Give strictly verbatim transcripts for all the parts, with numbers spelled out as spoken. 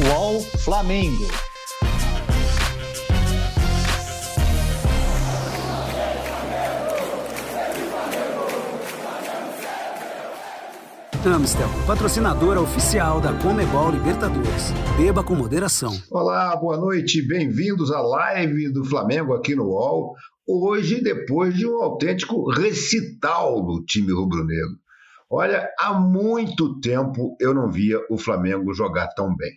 U O L Flamengo. Amstel, patrocinadora oficial da Conmebol Libertadores. Beba com moderação. Olá, boa noite, bem-vindos à live do Flamengo aqui no U O L. Hoje, depois de um autêntico recital do time rubro-negro. Olha, há muito tempo eu não via o Flamengo jogar tão bem.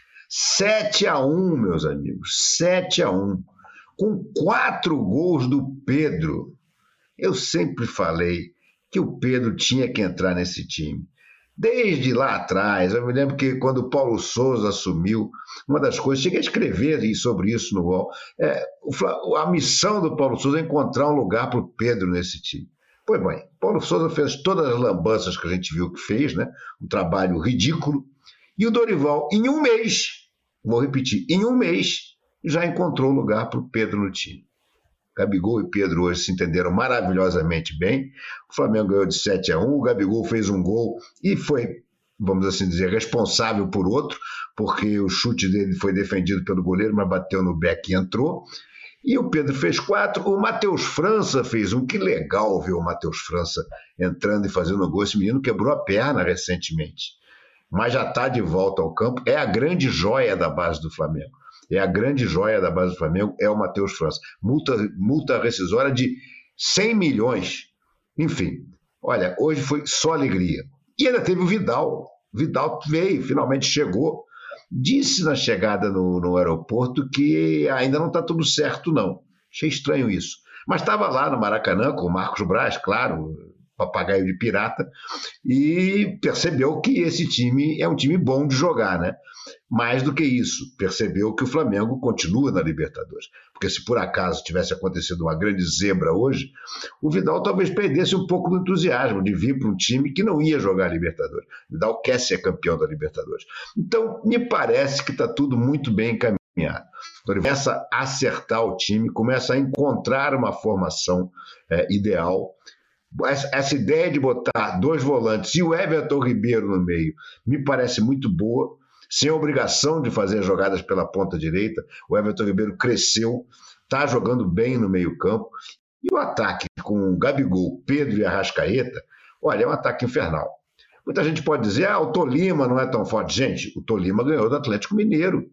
sete a um, meus amigos, sete a um. Com quatro gols do Pedro. Eu sempre falei que o Pedro tinha que entrar nesse time. Desde lá atrás, eu me lembro que quando o Paulo Souza assumiu, uma das coisas, cheguei a escrever sobre isso no U O L, é, a missão do Paulo Souza é encontrar um lugar para o Pedro nesse time. Pois bem, Paulo Souza fez todas as lambanças que a gente viu que fez, né? Um trabalho ridículo, e o Dorival, em um mês, vou repetir, em um mês, já encontrou lugar para o Pedro no time. Gabigol e Pedro hoje se entenderam maravilhosamente bem. O Flamengo ganhou de sete a um, o Gabigol fez um gol e foi, vamos assim dizer, responsável por outro, porque o chute dele foi defendido pelo goleiro, mas bateu no beck e entrou. E o Pedro fez quatro, o Matheus França fez um. Que legal ver o Matheus França entrando e fazendo um gol. Esse menino quebrou a perna recentemente, mas já está de volta ao campo. É a grande joia da base do Flamengo. É a grande joia da base do Flamengo, é o Matheus França. Multa, multa rescisória de cem milhões. Enfim, olha, hoje foi só alegria. E ainda teve o Vidal. Vidal veio, finalmente chegou. Disse na chegada no, no aeroporto que ainda não está tudo certo, não. Achei estranho isso. Mas estava lá no Maracanã com o Marcos Braz, claro, papagaio de pirata, e percebeu que esse time é um time bom de jogar, né? Mais do que isso, percebeu que o Flamengo continua na Libertadores. Porque se por acaso tivesse acontecido uma grande zebra hoje, o Vidal talvez perdesse um pouco do entusiasmo de vir para um time que não ia jogar a Libertadores. O Vidal quer ser campeão da Libertadores. Então, me parece que está tudo muito bem encaminhado. Então, ele começa a acertar o time, começa a encontrar uma formação é, ideal. Essa ideia de botar dois volantes e o Everton Ribeiro no meio me parece muito boa, sem obrigação de fazer jogadas pela ponta direita. O Everton Ribeiro cresceu, está jogando bem no meio campo. E o ataque com Gabigol, Pedro e Arrascaeta, olha, é um ataque infernal. Muita gente pode dizer, ah, o Tolima não é tão forte. Gente, o Tolima ganhou do Atlético Mineiro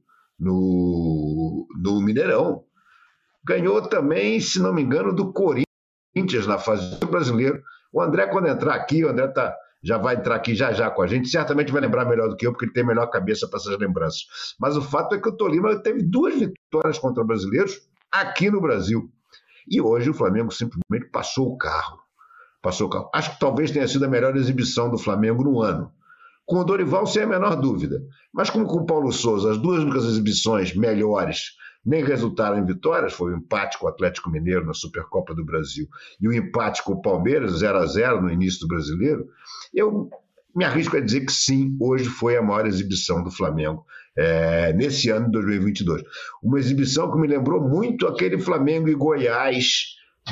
no, no Mineirão. Ganhou também, se não me engano, do Corinthians na fase do brasileiro. O André, quando entrar aqui, o André tá, já vai entrar aqui já já com a gente, certamente vai lembrar melhor do que eu, porque ele tem melhor cabeça para essas lembranças. Mas o fato é que o Tolima teve duas vitórias contra brasileiros aqui no Brasil. E hoje o Flamengo simplesmente passou o carro. Passou o carro. Acho que talvez tenha sido a melhor exibição do Flamengo no ano. Com o Dorival, sem a menor dúvida. Mas como com o Paulo Souza, as duas únicas exibições melhores nem resultaram em vitórias, foi o empate com o Atlético Mineiro na Supercopa do Brasil e o empate com o Palmeiras, zero a zero no início do Brasileiro, eu me arrisco a dizer que sim, hoje foi a maior exibição do Flamengo é, nesse ano de dois mil e vinte e dois. Uma exibição que me lembrou muito aquele Flamengo e Goiás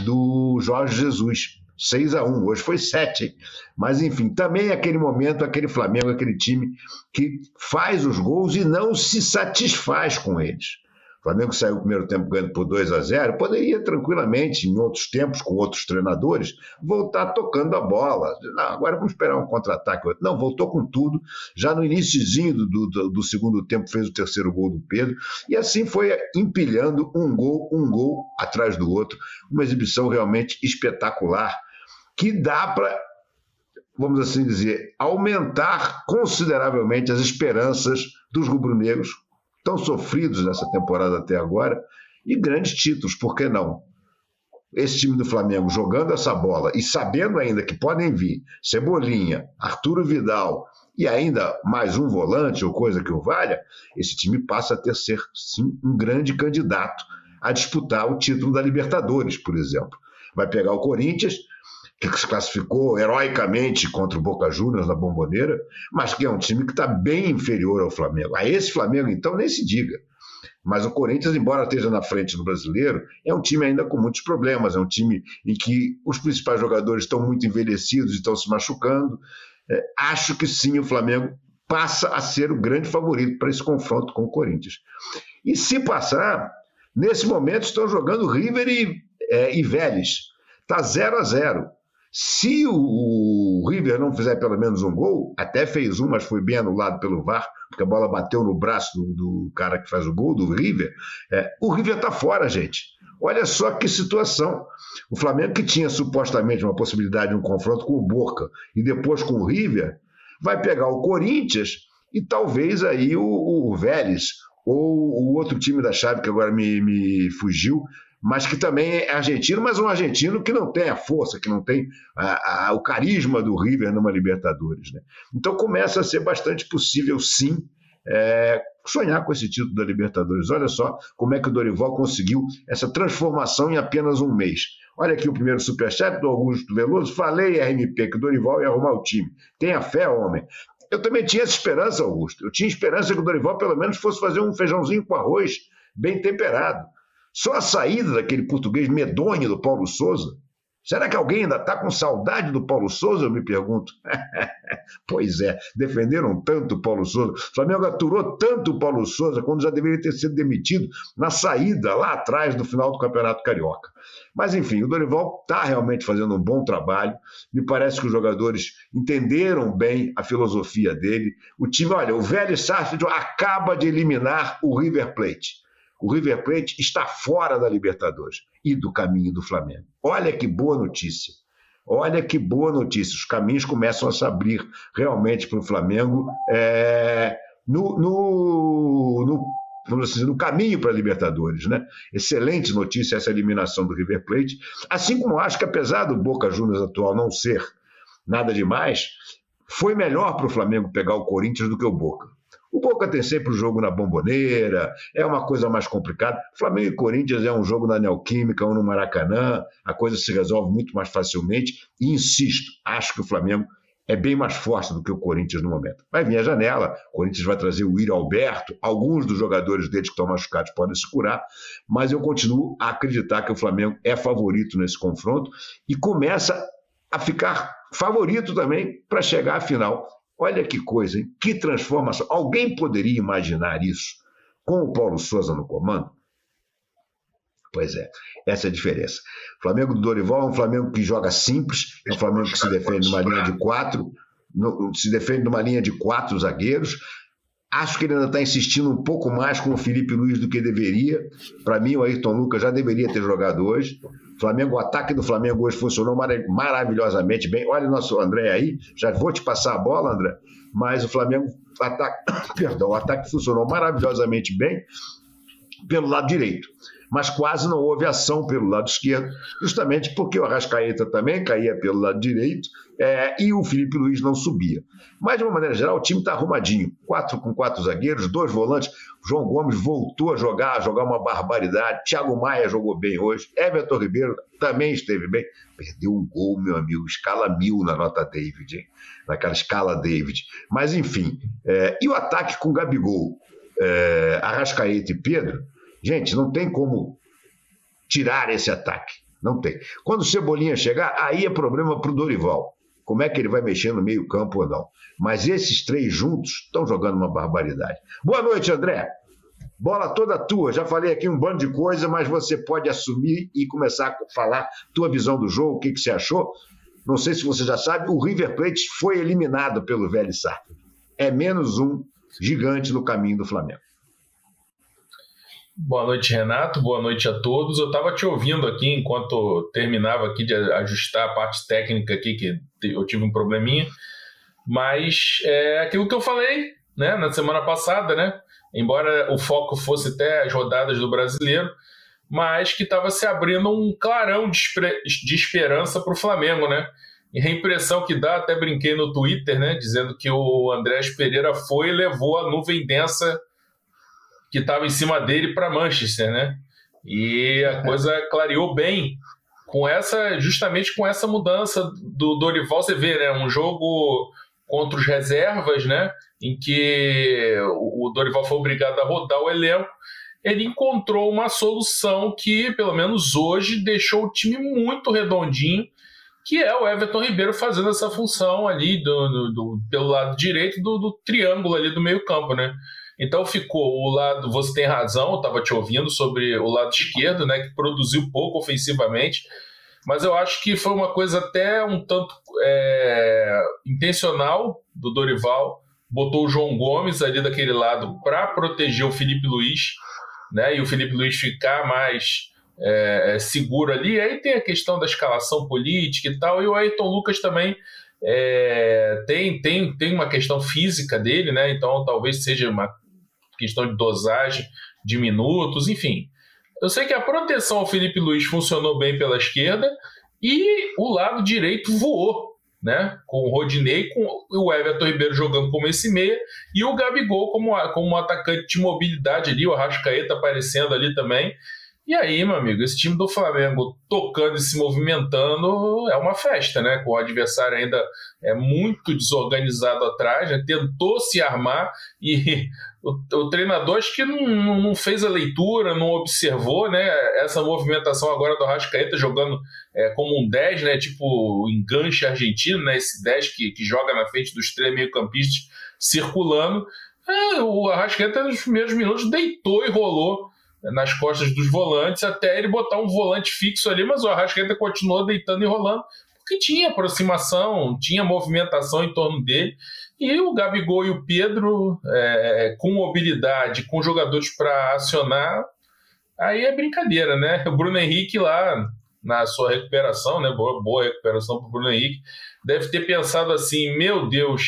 do Jorge Jesus, seis a um, hoje foi sete, hein? Mas enfim, também aquele momento, aquele Flamengo, aquele time que faz os gols e não se satisfaz com eles. O Flamengo saiu no primeiro tempo ganhando por dois a zero, poderia tranquilamente, em outros tempos, com outros treinadores, voltar tocando a bola. Não, agora vamos esperar um contra-ataque. Não, voltou com tudo. Já no iniciozinho do, do, do segundo tempo fez o terceiro gol do Pedro, e assim foi empilhando um gol, um gol atrás do outro. Uma exibição realmente espetacular, que dá para, vamos assim dizer, aumentar consideravelmente as esperanças dos rubro-negros, tão sofridos nessa temporada até agora, e grandes títulos, por que não? Esse time do Flamengo jogando essa bola e sabendo ainda que podem vir Cebolinha, Arturo Vidal e ainda mais um volante ou coisa que o valha, esse time passa a ter ser, sim, um grande candidato a disputar o título da Libertadores, por exemplo. Vai pegar o Corinthians, que se classificou heroicamente contra o Boca Juniors na Bombonera, mas que é um time que está bem inferior ao Flamengo. A esse Flamengo, então, nem se diga. Mas o Corinthians, embora esteja na frente do Brasileiro, é um time ainda com muitos problemas, é um time em que os principais jogadores estão muito envelhecidos e estão se machucando. É, acho que sim, o Flamengo passa a ser o grande favorito para esse confronto com o Corinthians. E se passar, nesse momento estão jogando River e, é, e Vélez. Está zero a zero. Se o, o River não fizer pelo menos um gol, até fez um, mas foi bem anulado pelo V A R, porque a bola bateu no braço do, do cara que faz o gol, do River, é, o River está fora, gente. Olha só que situação. O Flamengo, que tinha supostamente uma possibilidade de um confronto com o Boca e depois com o River, vai pegar o Corinthians e talvez aí o, o Vélez ou o outro time da chave que agora me, me fugiu, mas que também é argentino, mas um argentino que não tem a força, que não tem a, a, o carisma do River numa Libertadores, né? Então começa a ser bastante possível, sim, é, sonhar com esse título da Libertadores. Olha só como é que o Dorival conseguiu essa transformação em apenas um mês. Olha aqui o primeiro superchat do Augusto Veloso. Falei, R M P, que o Dorival ia arrumar o time. Tenha fé, homem. Eu também tinha essa esperança, Augusto. Eu tinha esperança que o Dorival pelo menos fosse fazer um feijãozinho com arroz bem temperado. Só a saída daquele português medonho do Paulo Souza. Será que alguém ainda está com saudade do Paulo Souza, eu me pergunto? Pois é, defenderam tanto o Paulo Souza. O Flamengo aturou tanto o Paulo Souza quando já deveria ter sido demitido na saída, lá atrás, no final do Campeonato Carioca. Mas, enfim, o Dorival está realmente fazendo um bom trabalho. Me parece que os jogadores entenderam bem a filosofia dele. O time, olha, o Vélez Sarsfield acaba de eliminar o River Plate. O River Plate está fora da Libertadores e do caminho do Flamengo. Olha que boa notícia. Olha que boa notícia. Os caminhos começam a se abrir realmente para o Flamengo é, no, no, no, vamos dizer, no caminho para a Libertadores, né? Excelente notícia essa eliminação do River Plate. Assim como acho que, apesar do Boca Juniors atual não ser nada demais, foi melhor para o Flamengo pegar o Corinthians do que o Boca. O Boca tem sempre o jogo na Bomboneira, é uma coisa mais complicada. Flamengo e Corinthians é um jogo na Neoquímica ou no Maracanã, a coisa se resolve muito mais facilmente. E insisto, acho que o Flamengo é bem mais forte do que o Corinthians no momento. Vai vir a janela, o Corinthians vai trazer o Yuri Alberto, alguns dos jogadores deles que estão machucados podem se curar, mas eu continuo a acreditar que o Flamengo é favorito nesse confronto e começa a ficar favorito também para chegar à final. Olha que coisa, hein? Que transformação. Alguém poderia imaginar isso com o Paulo Souza no comando? Pois é, essa é a diferença. O Flamengo do Dorival é um Flamengo que joga simples, é um Flamengo que se defende numa linha de quatro, no, se defende numa linha de quatro zagueiros. Acho que ele ainda está insistindo um pouco mais com o Felipe Luiz do que deveria. Para mim, o Ayrton Lucas já deveria ter jogado hoje. O Flamengo, o ataque do Flamengo hoje funcionou marav- maravilhosamente bem. Olha o nosso André aí, já vou te passar a bola, André, mas o Flamengo, ataque, perdão, o ataque funcionou maravilhosamente bem pelo lado direito, mas quase não houve ação pelo lado esquerdo, justamente porque o Arrascaeta também caía pelo lado direito é, e o Felipe Luiz não subia. Mas, de uma maneira geral, o time está arrumadinho. Quatro com quatro zagueiros, dois volantes. O João Gomes voltou a jogar, a jogar uma barbaridade. Thiago Maia jogou bem hoje. Everton Ribeiro também esteve bem. Perdeu um gol, meu amigo. Escala mil na nota David, hein? Naquela escala David. Mas, enfim. É, e o ataque com Gabigol, é, Arrascaeta e Pedro, gente, não tem como tirar esse ataque. Não tem. Quando o Cebolinha chegar, aí é problema para o Dorival. Como é que ele vai mexer no meio campo ou não. Mas esses três juntos estão jogando uma barbaridade. Boa noite, André. Bola toda tua. Já falei aqui um bando de coisa, mas você pode assumir e começar a falar tua visão do jogo, o que, que você achou. Não sei se você já sabe, o River Plate foi eliminado pelo Vélez Sarsfield. É menos um gigante no caminho do Flamengo. Boa noite, Renato. Boa noite a todos. Eu estava te ouvindo aqui enquanto terminava aqui de ajustar a parte técnica aqui, que eu tive um probleminha, mas é aquilo que eu falei, né, na semana passada, né? Embora o foco fosse até as rodadas do Brasileiro, mas que estava se abrindo um clarão de, de esperança para o Flamengo, né? E a impressão que dá, até brinquei no Twitter, né, dizendo que o Andrés Pereira foi e levou a nuvem densa que estava em cima dele para Manchester, né? E a coisa clareou bem com essa, justamente com essa mudança do Dorival. Você vê, né, um jogo contra os reservas, né, em que o Dorival foi obrigado a rodar o elenco. Ele encontrou uma solução que, pelo menos hoje, deixou o time muito redondinho, que é o Everton Ribeiro fazendo essa função ali do, do, do, pelo lado direito do, do triângulo ali do meio campo, né? Então ficou o lado, você tem razão, eu estava te ouvindo sobre o lado esquerdo, né, que produziu pouco ofensivamente, mas eu acho que foi uma coisa até um tanto é, intencional do Dorival, botou o João Gomes ali daquele lado para proteger o Felipe Luiz, né, e o Felipe Luiz ficar mais é, seguro ali. Aí tem a questão da escalação política e tal, e o Ayrton Lucas também é, tem, tem, tem uma questão física dele, né, então talvez seja uma questão de dosagem de minutos, enfim. Eu sei que a proteção ao Felipe Luiz funcionou bem pela esquerda e o lado direito voou, né? Com o Rodinei, com o Everton Ribeiro jogando como esse meia e o Gabigol como, como um atacante de mobilidade ali, o Arrascaeta aparecendo ali também. E aí, meu amigo, esse time do Flamengo tocando e se movimentando é uma festa, né? Com o adversário ainda é muito desorganizado atrás, né? Tentou se armar e o, o treinador acho que não, não fez a leitura, não observou, né? Essa movimentação agora do Arrascaeta jogando é, como um dez, né? Tipo o enganche argentino, né? Esse dez que, que joga na frente dos três meio-campistas circulando. É, o Arrascaeta nos primeiros minutos deitou e rolou nas costas dos volantes, até ele botar um volante fixo ali, mas o Arrascaeta continuou deitando e rolando, porque tinha aproximação, tinha movimentação em torno dele, e o Gabigol e o Pedro, é, com mobilidade, com jogadores para acionar, aí é brincadeira, né? O Bruno Henrique lá, na sua recuperação, né? boa, boa recuperação para o Bruno Henrique, deve ter pensado assim, meu Deus,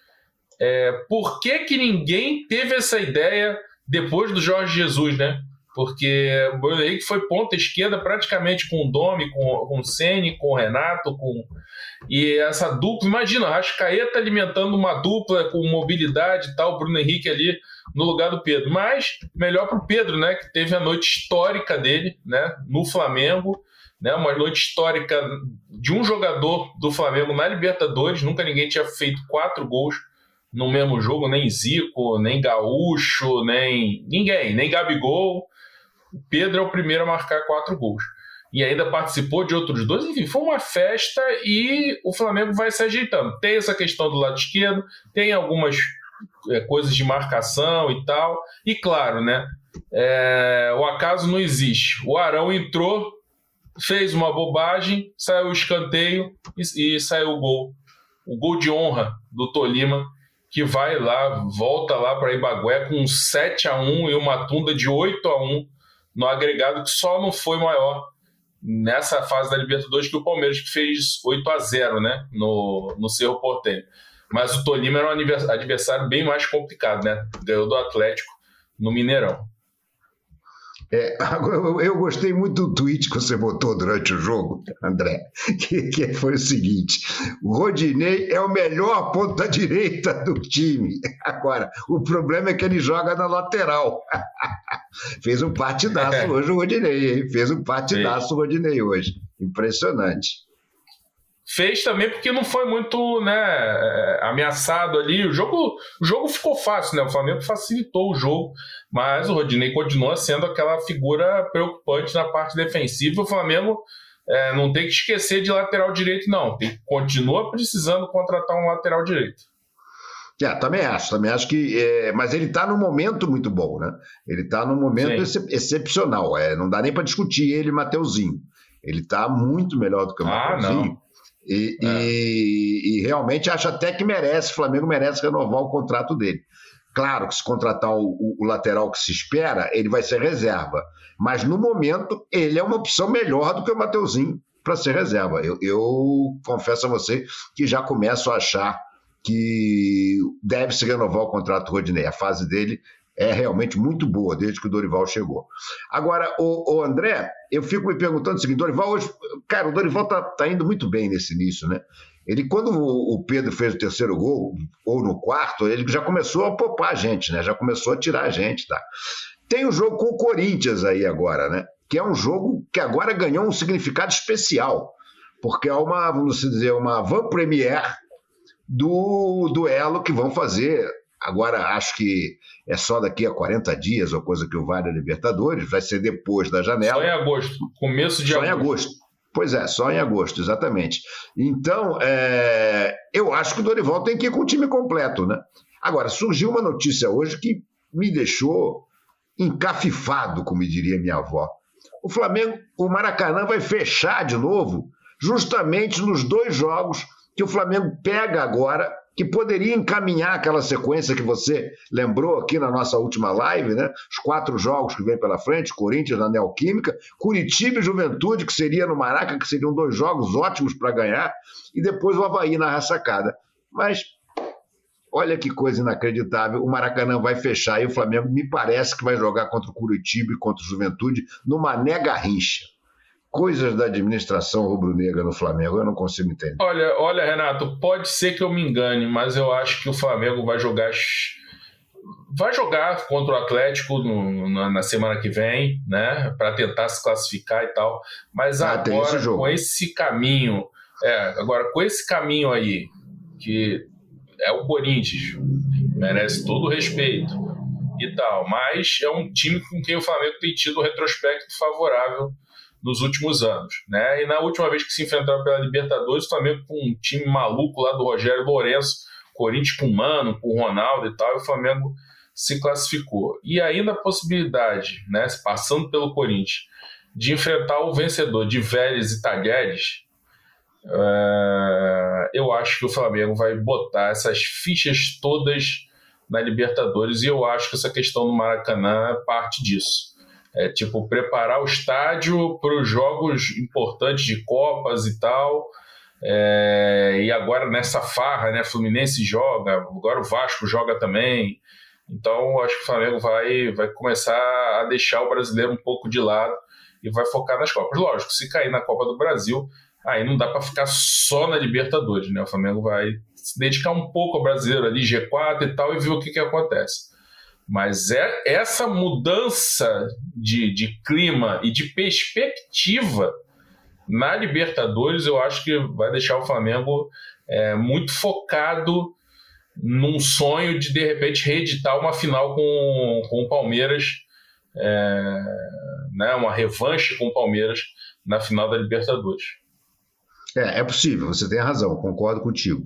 é, por que que ninguém teve essa ideia depois do Jorge Jesus, né? Porque o Bruno Henrique foi ponta esquerda praticamente com o Domi, com, com o Ceni, com o Renato, com... e essa dupla, imagina, a Arrascaeta alimentando uma dupla com mobilidade e tal, o Bruno Henrique ali no lugar do Pedro, mas melhor para o Pedro, né, que teve a noite histórica dele, né, no Flamengo, né, uma noite histórica de um jogador do Flamengo na Libertadores, nunca ninguém tinha feito quatro gols no mesmo jogo, nem Zico, nem Gaúcho, nem ninguém, nem Gabigol. O Pedro é o primeiro a marcar quatro gols. E ainda participou de outros dois. Enfim, foi uma festa e o Flamengo vai se ajeitando. Tem essa questão do lado esquerdo, tem algumas é, coisas de marcação e tal. E claro, né? É, o acaso não existe. O Arão entrou, fez uma bobagem, saiu o escanteio e, e saiu o gol. O gol de honra do Tolima, que vai lá, volta lá para Ibagué com um sete a um e uma tunda de oito a um no agregado, que só não foi maior nessa fase da Libertadores que o Palmeiras, que fez oito a zero, né, no, no Cerro Porteño. Mas o Tolima era um adversário bem mais complicado, né? Ganhou do Atlético no Mineirão. É, eu gostei muito do tweet que você botou durante o jogo, André, que, que foi o seguinte: o Rodinei é o melhor ponta direita do time. Agora, o problema é que ele joga na lateral. Fez um partidaço é. hoje o Rodinei, fez um partidaço o Rodinei hoje. Impressionante. Fez também porque não foi muito, né, ameaçado ali. O jogo, o jogo ficou fácil, né? O Flamengo facilitou o jogo, mas o Rodinei continua sendo aquela figura preocupante na parte defensiva. O Flamengo é, não tem que esquecer de lateral direito, não. Tem, continua precisando contratar um lateral direito. É, também acho, também acho que. É, mas ele está num momento muito bom, né? Ele está num momento excep- excepcional. É, não dá nem para discutir ele e Mateuzinho. Ele está muito melhor do que o ah, Mateuzinho. Não. E, é. e, e realmente acho até que merece, o Flamengo merece renovar o contrato dele. Claro que se contratar o, o, o lateral que se espera, ele vai ser reserva. Mas no momento, ele é uma opção melhor do que o Mateuzinho para ser reserva. Eu, eu confesso a você que já começo a achar que deve se renovar o contrato do Rodinei. A fase dele é realmente muito boa desde que o Dorival chegou. Agora, o, o André, eu fico me perguntando o seguinte: Dorival hoje, cara, o Dorival tá, tá indo muito bem nesse início, né? Ele, quando o, o Pedro fez o terceiro gol, ou no quarto, ele já começou a poupar a gente, né? Já começou a tirar a gente, tá? Tem o jogo com o Corinthians aí agora, né? Que é um jogo que agora ganhou um significado especial, porque é uma, vamos dizer, uma van-première do duelo que vão fazer. Agora, acho que é só daqui a quarenta dias, ou coisa que o vai da Libertadores, vai ser depois da janela. Só em agosto, começo de só agosto. Só em agosto. Pois é, só em agosto, exatamente. Então, é, eu acho que o Dorival tem que ir com o time completo, né? Agora, surgiu uma notícia hoje que me deixou encafifado, como diria minha avó. O Flamengo, o Maracanã vai fechar de novo, justamente nos dois jogos que o Flamengo pega agora, que poderia encaminhar aquela sequência que você lembrou aqui na nossa última live, né? Os quatro jogos que vem pela frente, Corinthians na Neoquímica, Curitiba e Juventude, que seria no Maraca, que seriam dois jogos ótimos para ganhar, e depois o Avaí na ressacada. Mas, olha que coisa inacreditável, o Maracanã vai fechar e o Flamengo me parece que vai jogar contra o Curitiba e contra o Juventude numa Mané Garrincha. Coisas da administração rubro-negra no Flamengo, eu não consigo entender. Olha, olha, Renato, pode ser que eu me engane, mas eu acho que o Flamengo vai jogar vai jogar contra o Atlético no, na, na semana que vem, né, para tentar se classificar e tal. Mas ah, agora, esse com esse caminho, é, agora com esse caminho aí, que é o Corinthians, merece todo o respeito e tal, mas é um time com quem o Flamengo tem tido um retrospecto favorável nos últimos anos, né? E na última vez que se enfrentaram pela Libertadores, o Flamengo com um time maluco lá do Rogério Lourenço, Corinthians com o Mano, com o Ronaldo e tal, e o Flamengo se classificou. E ainda a possibilidade, né, passando pelo Corinthians, de enfrentar o vencedor de Vélez e Talleres, uh, eu acho que o Flamengo vai botar essas fichas todas na Libertadores, e eu acho que essa questão do Maracanã é parte disso. É tipo, preparar o estádio para os jogos importantes de Copas e tal. É, e agora nessa farra, né? Fluminense joga, agora o Vasco joga também. Então, acho que o Flamengo vai, vai começar a deixar o brasileiro um pouco de lado e vai focar nas Copas. Lógico, se cair na Copa do Brasil, aí não dá para ficar só na Libertadores, né? O Flamengo vai se dedicar um pouco ao brasileiro ali, G quatro e tal, e ver o que, que acontece. Mas é essa mudança de, de clima e de perspectiva na Libertadores, eu acho que vai deixar o Flamengo é, muito focado num sonho de, de repente, reeditar uma final com, com o Palmeiras, é, né, uma revanche com o Palmeiras na final da Libertadores. É, é possível, você tem razão, concordo contigo.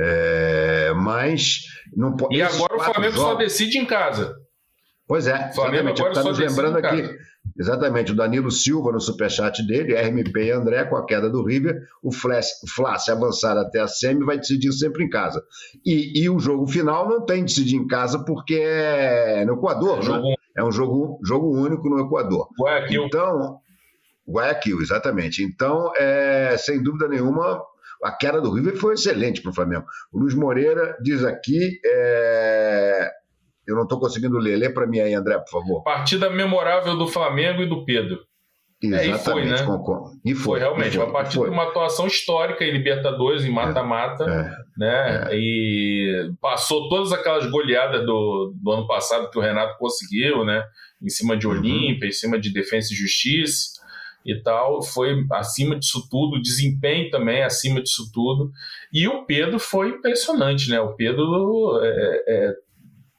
É, mas não pode. E agora o Flamengo jogos... só decide em casa. Pois é, o Flamengo exatamente. agora Está só nos decide lembrando em aqui. casa. Exatamente, o Danilo Silva no superchat dele, R M P e André com a queda do River, o Fla, Fla se avançar até a semi vai decidir sempre em casa. E, e o jogo final não tem decidir em casa porque é no Equador, é, jogo... né? É um jogo, jogo único no Equador. Guayaquil. Então, Guayaquil, exatamente. Então, é, sem dúvida nenhuma, a queda do River foi excelente para o Flamengo. O Luiz Moreira diz aqui... É... Eu não estou conseguindo ler. Lê para mim aí, André, por favor. Partida memorável do Flamengo e do Pedro. Exatamente. É, e foi, né? Concordo. E foi, foi realmente. E foi, uma partida de uma atuação histórica em Libertadores, em mata-mata. É, né? É. E passou todas aquelas goleadas do, do ano passado que o Renato conseguiu, né? Em cima de Olímpia, uhum. em cima de Defensa e Justiça e tal. Foi acima disso tudo. Desempenho também acima disso tudo. E o Pedro foi impressionante, né? O Pedro... É, é,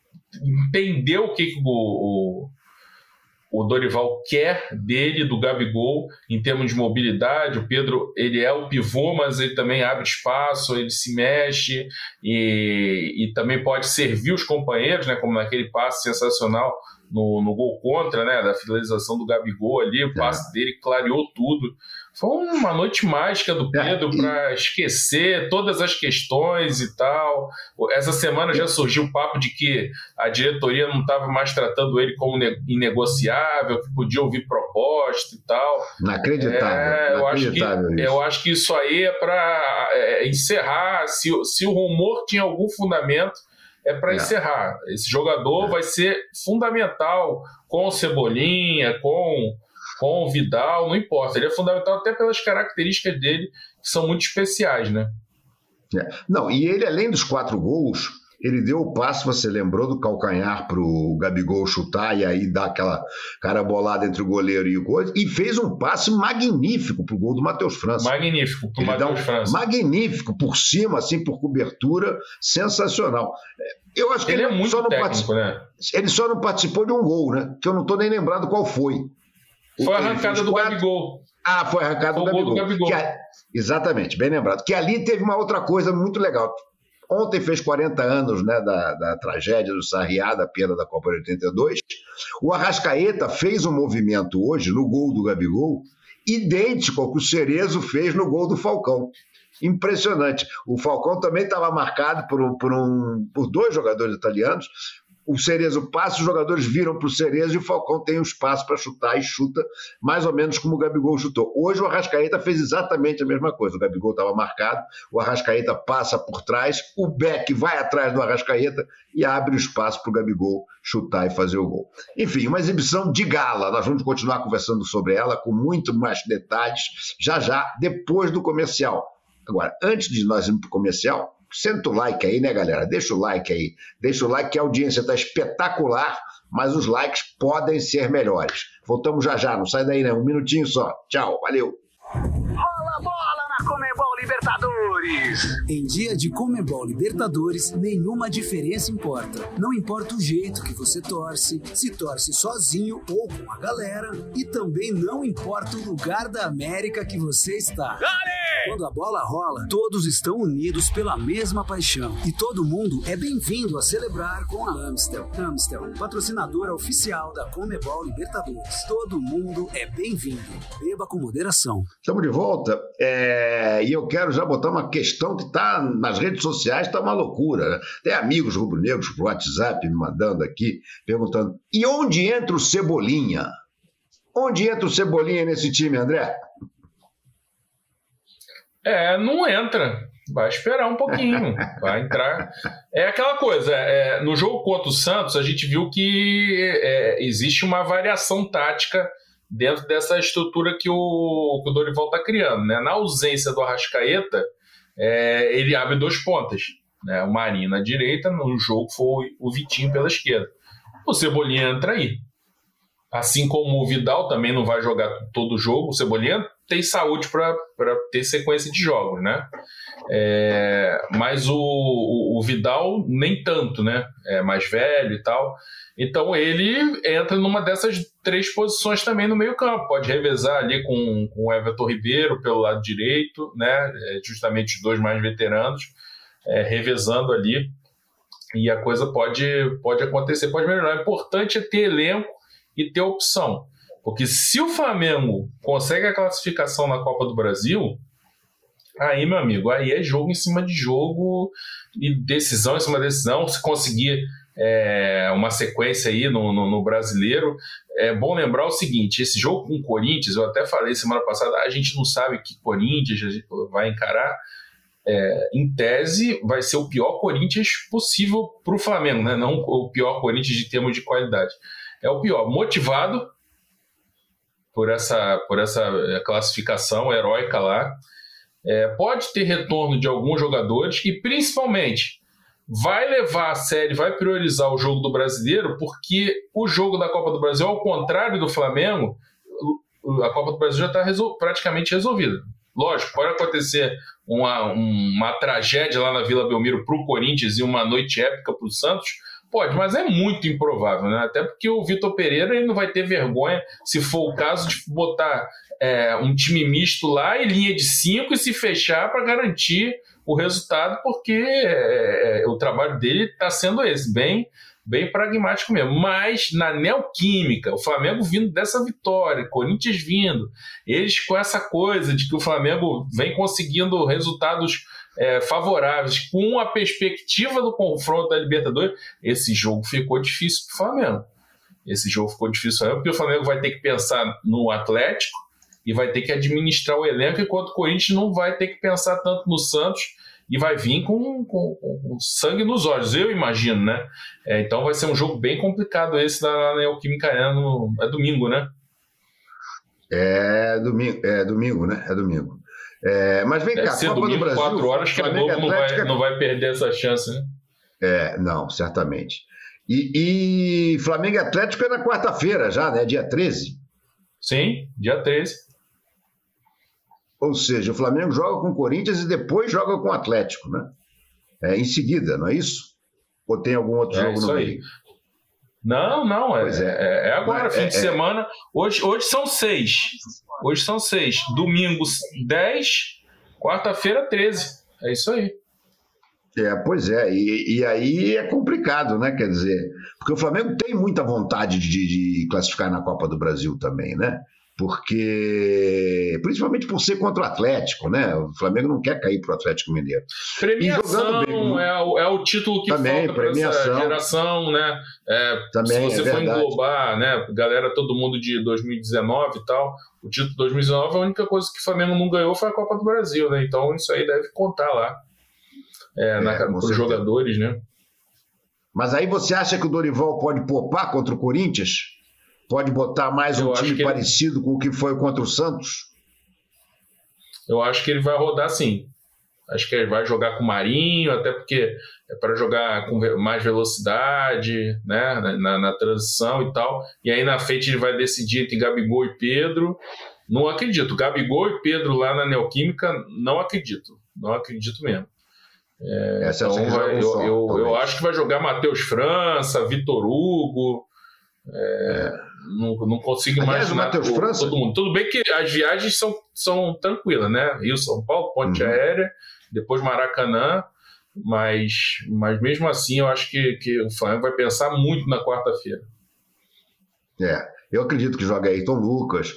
entendeu o que, que o, o, o Dorival quer dele, do Gabigol, em termos de mobilidade. O Pedro, ele é o pivô, mas ele também abre espaço, ele se mexe e, e também pode servir os companheiros, né, como naquele passe sensacional no, no gol contra, né, da finalização do Gabigol ali, o passe dele clareou tudo. Foi uma noite mágica do Pedro para esquecer todas as questões e tal. Essa semana já surgiu o papo de que a diretoria não estava mais tratando ele como inegociável, que podia ouvir proposta e tal. Inacreditável. É, eu, Inacreditável acho que, eu acho que isso aí é para é, encerrar. Se, se o rumor tinha algum fundamento, é para é. encerrar. Esse jogador é. vai ser fundamental com o Cebolinha, com... com o Vidal, não importa, ele é fundamental até pelas características dele, que são muito especiais, né? É. Não, e ele, além dos quatro gols, ele deu o passe, você lembrou do calcanhar para o Gabigol chutar e aí dar aquela carabolada entre o goleiro e o gol, e fez um passe magnífico para o gol do Matheus França. Magnífico para o Matheus um França. Magnífico, por cima, assim, por cobertura, sensacional. Eu acho que ele, ele é muito só não técnico, né? Ele só não participou de um gol, né? Que eu não estou nem lembrando qual foi. Foi a arrancada do quatro... Gabigol. Ah, foi arrancado foi do Gabigol. Do Gabigol. Que a... Exatamente, bem lembrado. Que ali teve uma outra coisa muito legal. Ontem fez quarenta anos, né, da, da tragédia do Sarriá, da perda da Copa de oitenta e dois. O Arrascaeta fez um movimento hoje no gol do Gabigol idêntico ao que o Cerezo fez no gol do Falcão. Impressionante. O Falcão também estava marcado por, um, por, um, por dois jogadores italianos. O Cerezo passa, os jogadores viram para o Cerezo e o Falcão tem um espaço para chutar e chuta mais ou menos como o Gabigol chutou. Hoje o Arrascaeta fez exatamente a mesma coisa. O Gabigol estava marcado, o Arrascaeta passa por trás, o Beck vai atrás do Arrascaeta e abre o espaço para o Gabigol chutar e fazer o gol. Enfim, uma exibição de gala. Nós vamos continuar conversando sobre ela com muito mais detalhes já já, depois do comercial. Agora, antes de nós irmos para o comercial, senta o like aí, né, galera? Deixa o like aí. Deixa o like que a audiência está espetacular, mas os likes podem ser melhores. Voltamos já já, não sai daí, né? Um minutinho só. Tchau, valeu. Rola bola na Conmebol Libertadores. Em dia de Conmebol Libertadores, nenhuma diferença importa. Não importa o jeito que você torce, se torce sozinho ou com a galera, e também não importa o lugar da América que você está. Dale! Quando a bola rola, todos estão unidos pela mesma paixão. E todo mundo é bem-vindo a celebrar com a Amstel. Amstel, patrocinadora oficial da Conmebol Libertadores. Todo mundo é bem-vindo. Beba com moderação. Estamos de volta. É... E eu quero já botar uma questão que está nas redes sociais, está uma loucura. Né? Tem amigos rubro-negros por WhatsApp me mandando aqui, perguntando: e onde entra o Cebolinha? Onde entra o Cebolinha nesse time, André? É, não entra. Vai esperar um pouquinho. Vai entrar. É aquela coisa. É, no jogo contra o Santos, a gente viu que é, existe uma variação tática dentro dessa estrutura que o, que o Dorival está criando. Né? Na ausência do Arrascaeta, é, ele abre dois pontas. Né? O Marinho na direita, no jogo foi o Vitinho pela esquerda. O Cebolinha entra aí. Assim como o Vidal também não vai jogar todo o jogo, o Cebolinha tem saúde para ter sequência de jogos, né? É, mas o, o, o Vidal nem tanto, né? É mais velho e tal. Então ele entra numa dessas três posições também no meio campo. Pode revezar ali com, com o Everton Ribeiro pelo lado direito, né? É, justamente os dois mais veteranos, é, revezando ali. E a coisa pode, pode acontecer, pode melhorar. O importante é ter elenco e ter opção. Porque se o Flamengo consegue a classificação na Copa do Brasil, aí, meu amigo, aí é jogo em cima de jogo e decisão em cima de decisão. Se conseguir é, uma sequência aí no, no, no Brasileiro, é bom lembrar o seguinte: esse jogo com o Corinthians, eu até falei semana passada, a gente não sabe que Corinthians a gente vai encarar. É, em tese, vai ser o pior Corinthians possível para o Flamengo, né? Não o pior Corinthians de termos de qualidade. É o pior, motivado por essa, por essa classificação heróica lá. É, pode ter retorno de alguns jogadores e, principalmente, vai levar a série, vai priorizar o jogo do Brasileiro, porque o jogo da Copa do Brasil, ao contrário do Flamengo, a Copa do Brasil já está resol- praticamente resolvida. Lógico, pode acontecer uma, uma tragédia lá na Vila Belmiro para o Corinthians e uma noite épica para o Santos. Pode, mas é muito improvável, né? Até porque o Vitor Pereira ele não vai ter vergonha, se for o caso, de botar é, um time misto lá em linha de cinco e se fechar para garantir o resultado, porque é, é, o trabalho dele está sendo esse, bem, bem pragmático mesmo. Mas na Neoquímica, o Flamengo vindo dessa vitória, Corinthians vindo, eles com essa coisa de que o Flamengo vem conseguindo resultados É, favoráveis, com a perspectiva do confronto da Libertadores, esse jogo ficou difícil para o Flamengo. Esse jogo ficou difícil para o Flamengo, porque o Flamengo vai ter que pensar no Atlético e vai ter que administrar o elenco, enquanto o Corinthians não vai ter que pensar tanto no Santos e vai vir com, com, com sangue nos olhos, eu imagino, né? É, então vai ser um jogo bem complicado esse da Neoquímica Arena, no, é domingo, né? É domingo, é domingo, né? É domingo. É, mas vem Deve cá, ser Copa domingo, do Brasil. quatro horas que a Globo não vai, não vai perder essa chance, né? É, não, certamente. E, e Flamengo e Atlético é na quarta-feira já, né? Dia treze. Sim, dia treze. Ou seja, o Flamengo joga com o Corinthians e depois joga com o Atlético, né? É, em seguida, não é isso? Ou tem algum outro é, jogo no meio? Aí. Não, não, é, é. é agora, Mas, fim é, de semana. Hoje, hoje são seis. Hoje são seis. Domingo, dez. Quarta-feira, treze. É isso aí. É, pois é, e, e aí é complicado, né? Quer dizer, porque o Flamengo tem muita vontade de, de classificar na Copa do Brasil também, né? Porque, principalmente por ser contra o Atlético, né? O Flamengo não quer cair para o Atlético Mineiro. Premiação bem, é, o, é o título que também, falta para essa geração, né? É, também, se você é for verdade. englobar, né? Galera, todo mundo de dois mil e dezenove e tal, o título de dois mil e dezenove, a única coisa que o Flamengo não ganhou foi a Copa do Brasil, né? Então isso aí deve contar lá. É, é, para os jogadores, né? Mas aí você acha que o Dorival pode poupar contra o Corinthians? Pode botar mais um time parecido ele... com o que foi contra o Santos? Eu acho que ele vai rodar sim. Acho que ele vai jogar com o Marinho, até porque é para jogar com mais velocidade, né? Na, na transição e tal. E aí na frente ele vai decidir entre Gabigol e Pedro. Não acredito. Gabigol e Pedro lá na Neoquímica, não acredito. Não acredito mesmo. É, então vai, eu, só, eu, eu acho que vai jogar Matheus França, Vitor Hugo. É, é. Não, não consigo Aliás, imaginar o França... todo mundo. Tudo bem que as viagens são, são tranquilas, né? Rio, São Paulo, ponte uhum. aérea, depois Maracanã, mas, mas mesmo assim eu acho que, que o Flamengo vai pensar muito na quarta-feira. É, eu acredito que joga Ayrton Lucas.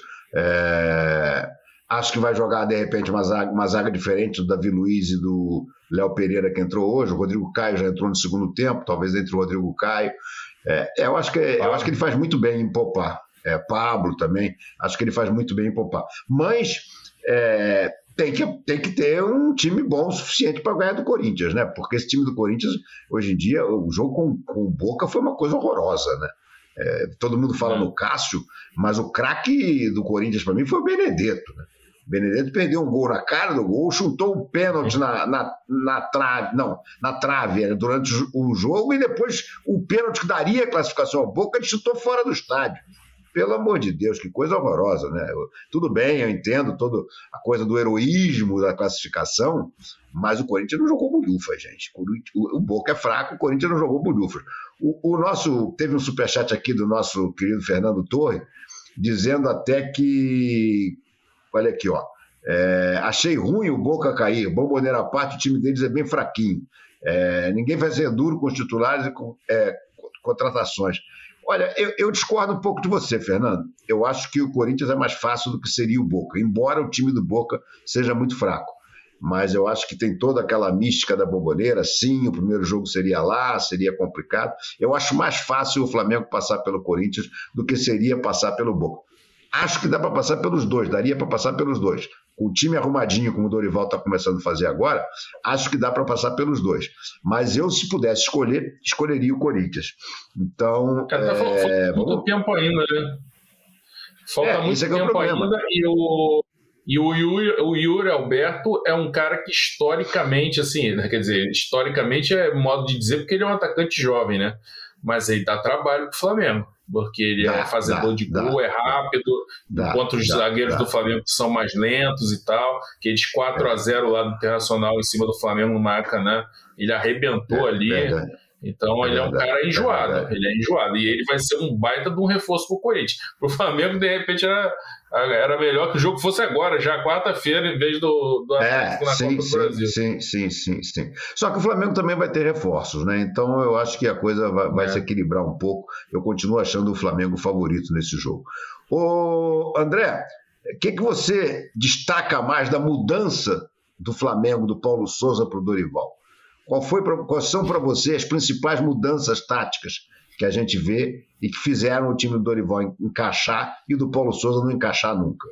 É... Acho que vai jogar, de repente, uma zaga, uma zaga diferente do Davi Luiz e do Léo Pereira, que entrou hoje. O Rodrigo Caio já entrou no segundo tempo, talvez entre o Rodrigo Caio. É, eu, acho que, eu acho que ele faz muito bem em poupar. É, Pablo também, acho que ele faz muito bem em poupar. Mas é, tem, que, tem que ter um time bom o suficiente para ganhar do Corinthians, né? Porque esse time do Corinthians, hoje em dia, o jogo com, com o Boca foi uma coisa horrorosa, né? É, todo mundo fala é. no Cássio, mas o craque do Corinthians para mim foi o Benedetto, né? Benedetto perdeu um gol na cara do gol, chutou um pênalti na, na, na trave, não, na trave né, durante o jogo, e depois o pênalti que daria a classificação ao Boca, ele chutou fora do estádio. Pelo amor de Deus, que coisa horrorosa, né? Eu, tudo bem, eu entendo toda a coisa do heroísmo da classificação, mas o Corinthians não jogou bolhufa, gente. O, o Boca é fraco, o Corinthians não jogou bolhufa. O, o nosso, teve um superchat aqui do nosso querido Fernando Torre, dizendo até que olha aqui, ó. É, achei ruim o Boca cair. Bomboneira à parte, o time deles é bem fraquinho. É, ninguém vai ser duro com os titulares e com é, contratações. Olha, eu, eu discordo um pouco de você, Fernando. Eu acho que o Corinthians é mais fácil do que seria o Boca, embora o time do Boca seja muito fraco. Mas eu acho que tem toda aquela mística da Bomboneira. Sim, o primeiro jogo seria lá, seria complicado. Eu acho mais fácil o Flamengo passar pelo Corinthians do que seria passar pelo Boca. Acho que dá para passar pelos dois, daria para passar pelos dois. Com o time arrumadinho, como o Dorival está começando a fazer agora, acho que dá para passar pelos dois. Mas eu, se pudesse escolher, escolheria o Corinthians. Então, Cara, tá é... falta muito tempo ainda, né? Falta é, muito tempo é ainda. E o, e o, Yuri, o Yuri Alberto é um cara que historicamente, assim, quer dizer, historicamente é modo de dizer, porque ele é um atacante jovem, né? Mas ele dá trabalho pro Flamengo. Porque ele dá, é fazedor dá, de gol, dá, é rápido, dá, enquanto os dá, zagueiros dá. do Flamengo são mais lentos e tal. Aqueles quatro a zero lá do Internacional em cima do Flamengo no Maracanã, ele arrebentou é, ali. Verdade. Então é ele verdade, é um cara enjoado, é ele é enjoado. E ele vai ser um baita de um reforço pro Corinthians. Pro Flamengo, de repente, era, era melhor que o jogo fosse agora, já quarta-feira, em vez do, do Atlético é, na sim, Copa do sim, Brasil. Sim, sim, sim, sim. Só que o Flamengo também vai ter reforços, né? Então eu acho que a coisa vai, vai é. se equilibrar um pouco. Eu continuo achando o Flamengo favorito nesse jogo. Ô, André, o que, que você destaca mais da mudança do Flamengo, do Paulo Souza para o Dorival? Qual foi, quais são para você as principais mudanças táticas que a gente vê e que fizeram o time do Dorival encaixar e do Paulo Souza não encaixar nunca?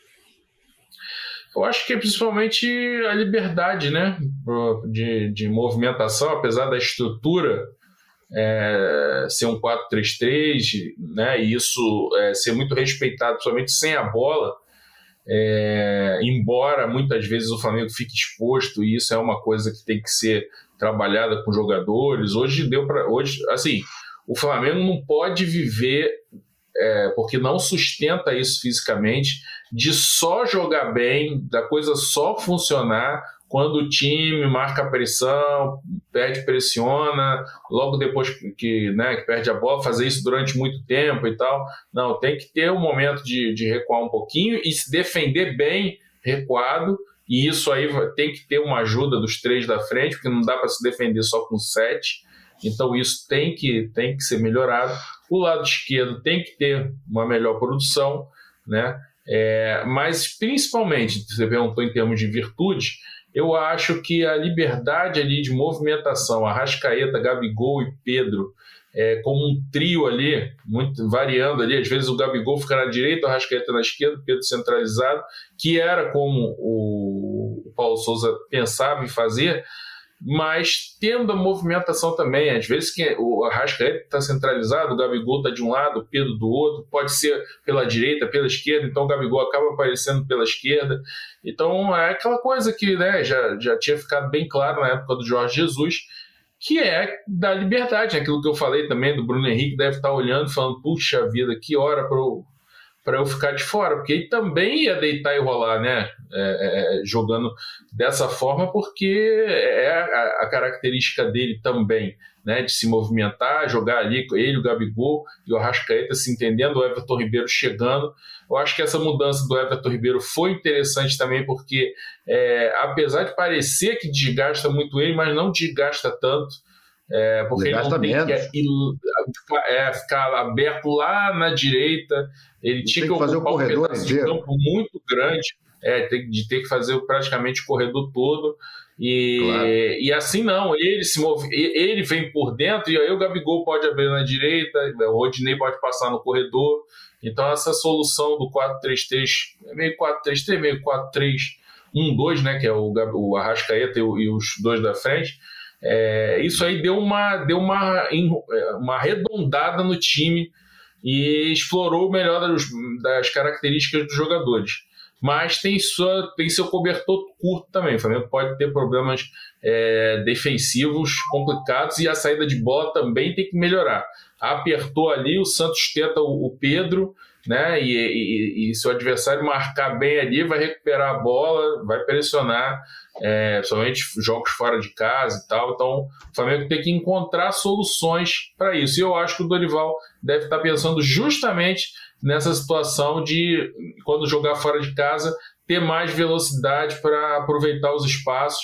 Eu acho que é principalmente a liberdade, né, de, de movimentação, apesar da estrutura é, ser um quatro três três, né, e isso é, ser muito respeitado, principalmente sem a bola. É, embora muitas vezes o Flamengo fique exposto, e isso é uma coisa que tem que ser trabalhada com jogadores. Hoje deu para hoje, assim, o Flamengo não pode viver, é, porque não sustenta isso fisicamente, de só jogar bem, da coisa só funcionar quando o time marca a pressão, perde, pressiona, logo depois que, né, que perde a bola, fazer isso durante muito tempo e tal. Não, tem que ter um momento de, de recuar um pouquinho e se defender bem recuado, e isso aí tem que ter uma ajuda dos três da frente, porque não dá para se defender só com sete, então isso tem que, tem que ser melhorado. O lado esquerdo tem que ter uma melhor produção, né? É, mas principalmente, você perguntou em termos de virtude, eu acho que a liberdade ali de movimentação, Arrascaeta, Gabigol e Pedro, é, como um trio ali, muito variando ali, às vezes o Gabigol fica na direita, o Arrascaeta na esquerda, o Pedro centralizado, que era como o Paulo Sousa pensava em fazer, mas tendo a movimentação também, às vezes que o Arrascaeta está centralizado, o Gabigol está de um lado, o Pedro do outro, pode ser pela direita, pela esquerda, então o Gabigol acaba aparecendo pela esquerda. Então é aquela coisa que, né, já, já tinha ficado bem claro na época do Jorge Jesus, que é da liberdade, aquilo que eu falei também do Bruno Henrique, deve estar olhando e falando, puxa vida, que hora para eu, para eu ficar de fora, porque ele também ia deitar e rolar, né, é, é, jogando dessa forma, porque é a, a característica dele também, né, de se movimentar, jogar ali, ele, o Gabigol e o Arrascaeta se entendendo, o Everton Ribeiro chegando. Eu acho que essa mudança do Everton Ribeiro foi interessante também, porque é, apesar de parecer que desgasta muito ele, mas não desgasta tanto, é, porque ele não tem que ir, é, ficar aberto lá na direita, ele tinha que, que fazer ocupar o corredor um pedaço de campo muito grande, é, de ter que fazer praticamente o corredor todo. E, claro. E assim não, ele se move, ele vem por dentro, e aí o Gabigol pode abrir na direita, o Rodinei pode passar no corredor. Então essa solução do quatro três três, meio quatro três três, meio quatro três um dois, né, que é o, o Arrascaeta e, o, e os dois da frente, é, isso aí deu uma, deu uma, uma arredondada no time e explorou o melhor das, das características dos jogadores. Mas tem, sua, tem seu cobertor curto também. O Flamengo pode ter problemas é, defensivos complicados e a saída de bola também tem que melhorar. Apertou ali, o Santos tenta o, o Pedro, né? E, e, e se o adversário marcar bem ali, vai recuperar a bola, vai pressionar, é, principalmente jogos fora de casa e tal. Então o Flamengo tem que encontrar soluções para isso. E eu acho que o Dorival deve estar pensando justamente nessa situação de, quando jogar fora de casa, ter mais velocidade para aproveitar os espaços,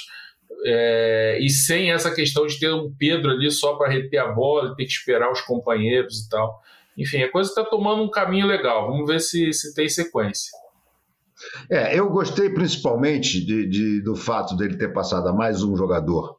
é, e sem essa questão de ter um Pedro ali só para reter a bola, ter que esperar os companheiros e tal. Enfim, a coisa está tomando um caminho legal. Vamos ver se, se tem sequência. É, eu gostei principalmente de, de, do fato dele ter passado a mais um jogador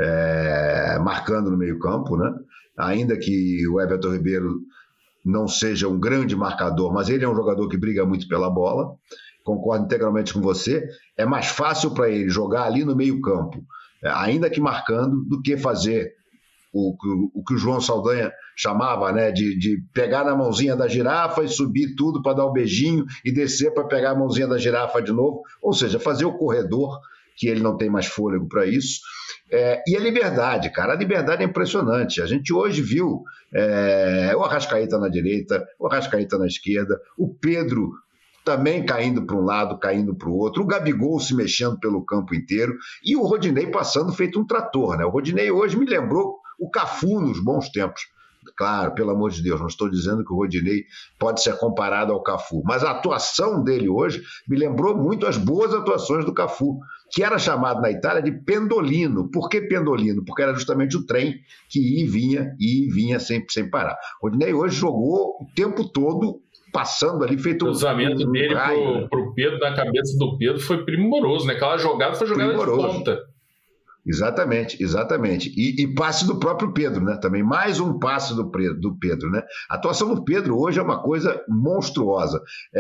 é, marcando no meio-campo, né? Ainda que o Everton Ribeiro não seja um grande marcador, mas ele é um jogador que briga muito pela bola. Concordo integralmente com você. É mais fácil para ele jogar ali no meio-campo, ainda que marcando, do que fazer o, o, o que o João Saldanha chamava, né, de, de pegar na mãozinha da girafa e subir tudo para dar o beijinho e descer para pegar a mãozinha da girafa de novo. Ou seja, fazer o corredor, que ele não tem mais fôlego para isso. É, e a liberdade, cara, a liberdade é impressionante. A gente hoje viu é, o Arrascaeta na direita, o Arrascaeta na esquerda, o Pedro também caindo para um lado, caindo para o outro, o Gabigol se mexendo pelo campo inteiro e o Rodinei passando feito um trator, né? O Rodinei hoje me lembrou o Cafu nos bons tempos. Claro, pelo amor de Deus, não estou dizendo que o Rodinei pode ser comparado ao Cafu, mas a atuação dele hoje me lembrou muito as boas atuações do Cafu, que era chamado na Itália de pendolino. Por que pendolino? Porque era justamente o trem que ia e vinha, ia e vinha sempre sem parar. O Rodinei hoje jogou o tempo todo passando ali, feito um... O cruzamento um, um dele raio, pro, pro Pedro, na cabeça do Pedro, foi primoroso, né? Aquela jogada foi jogada primoroso. De ponta. Exatamente, exatamente. E, e passe do próprio Pedro, né? Também mais um passe do, do Pedro, né? A atuação do Pedro hoje é uma coisa monstruosa.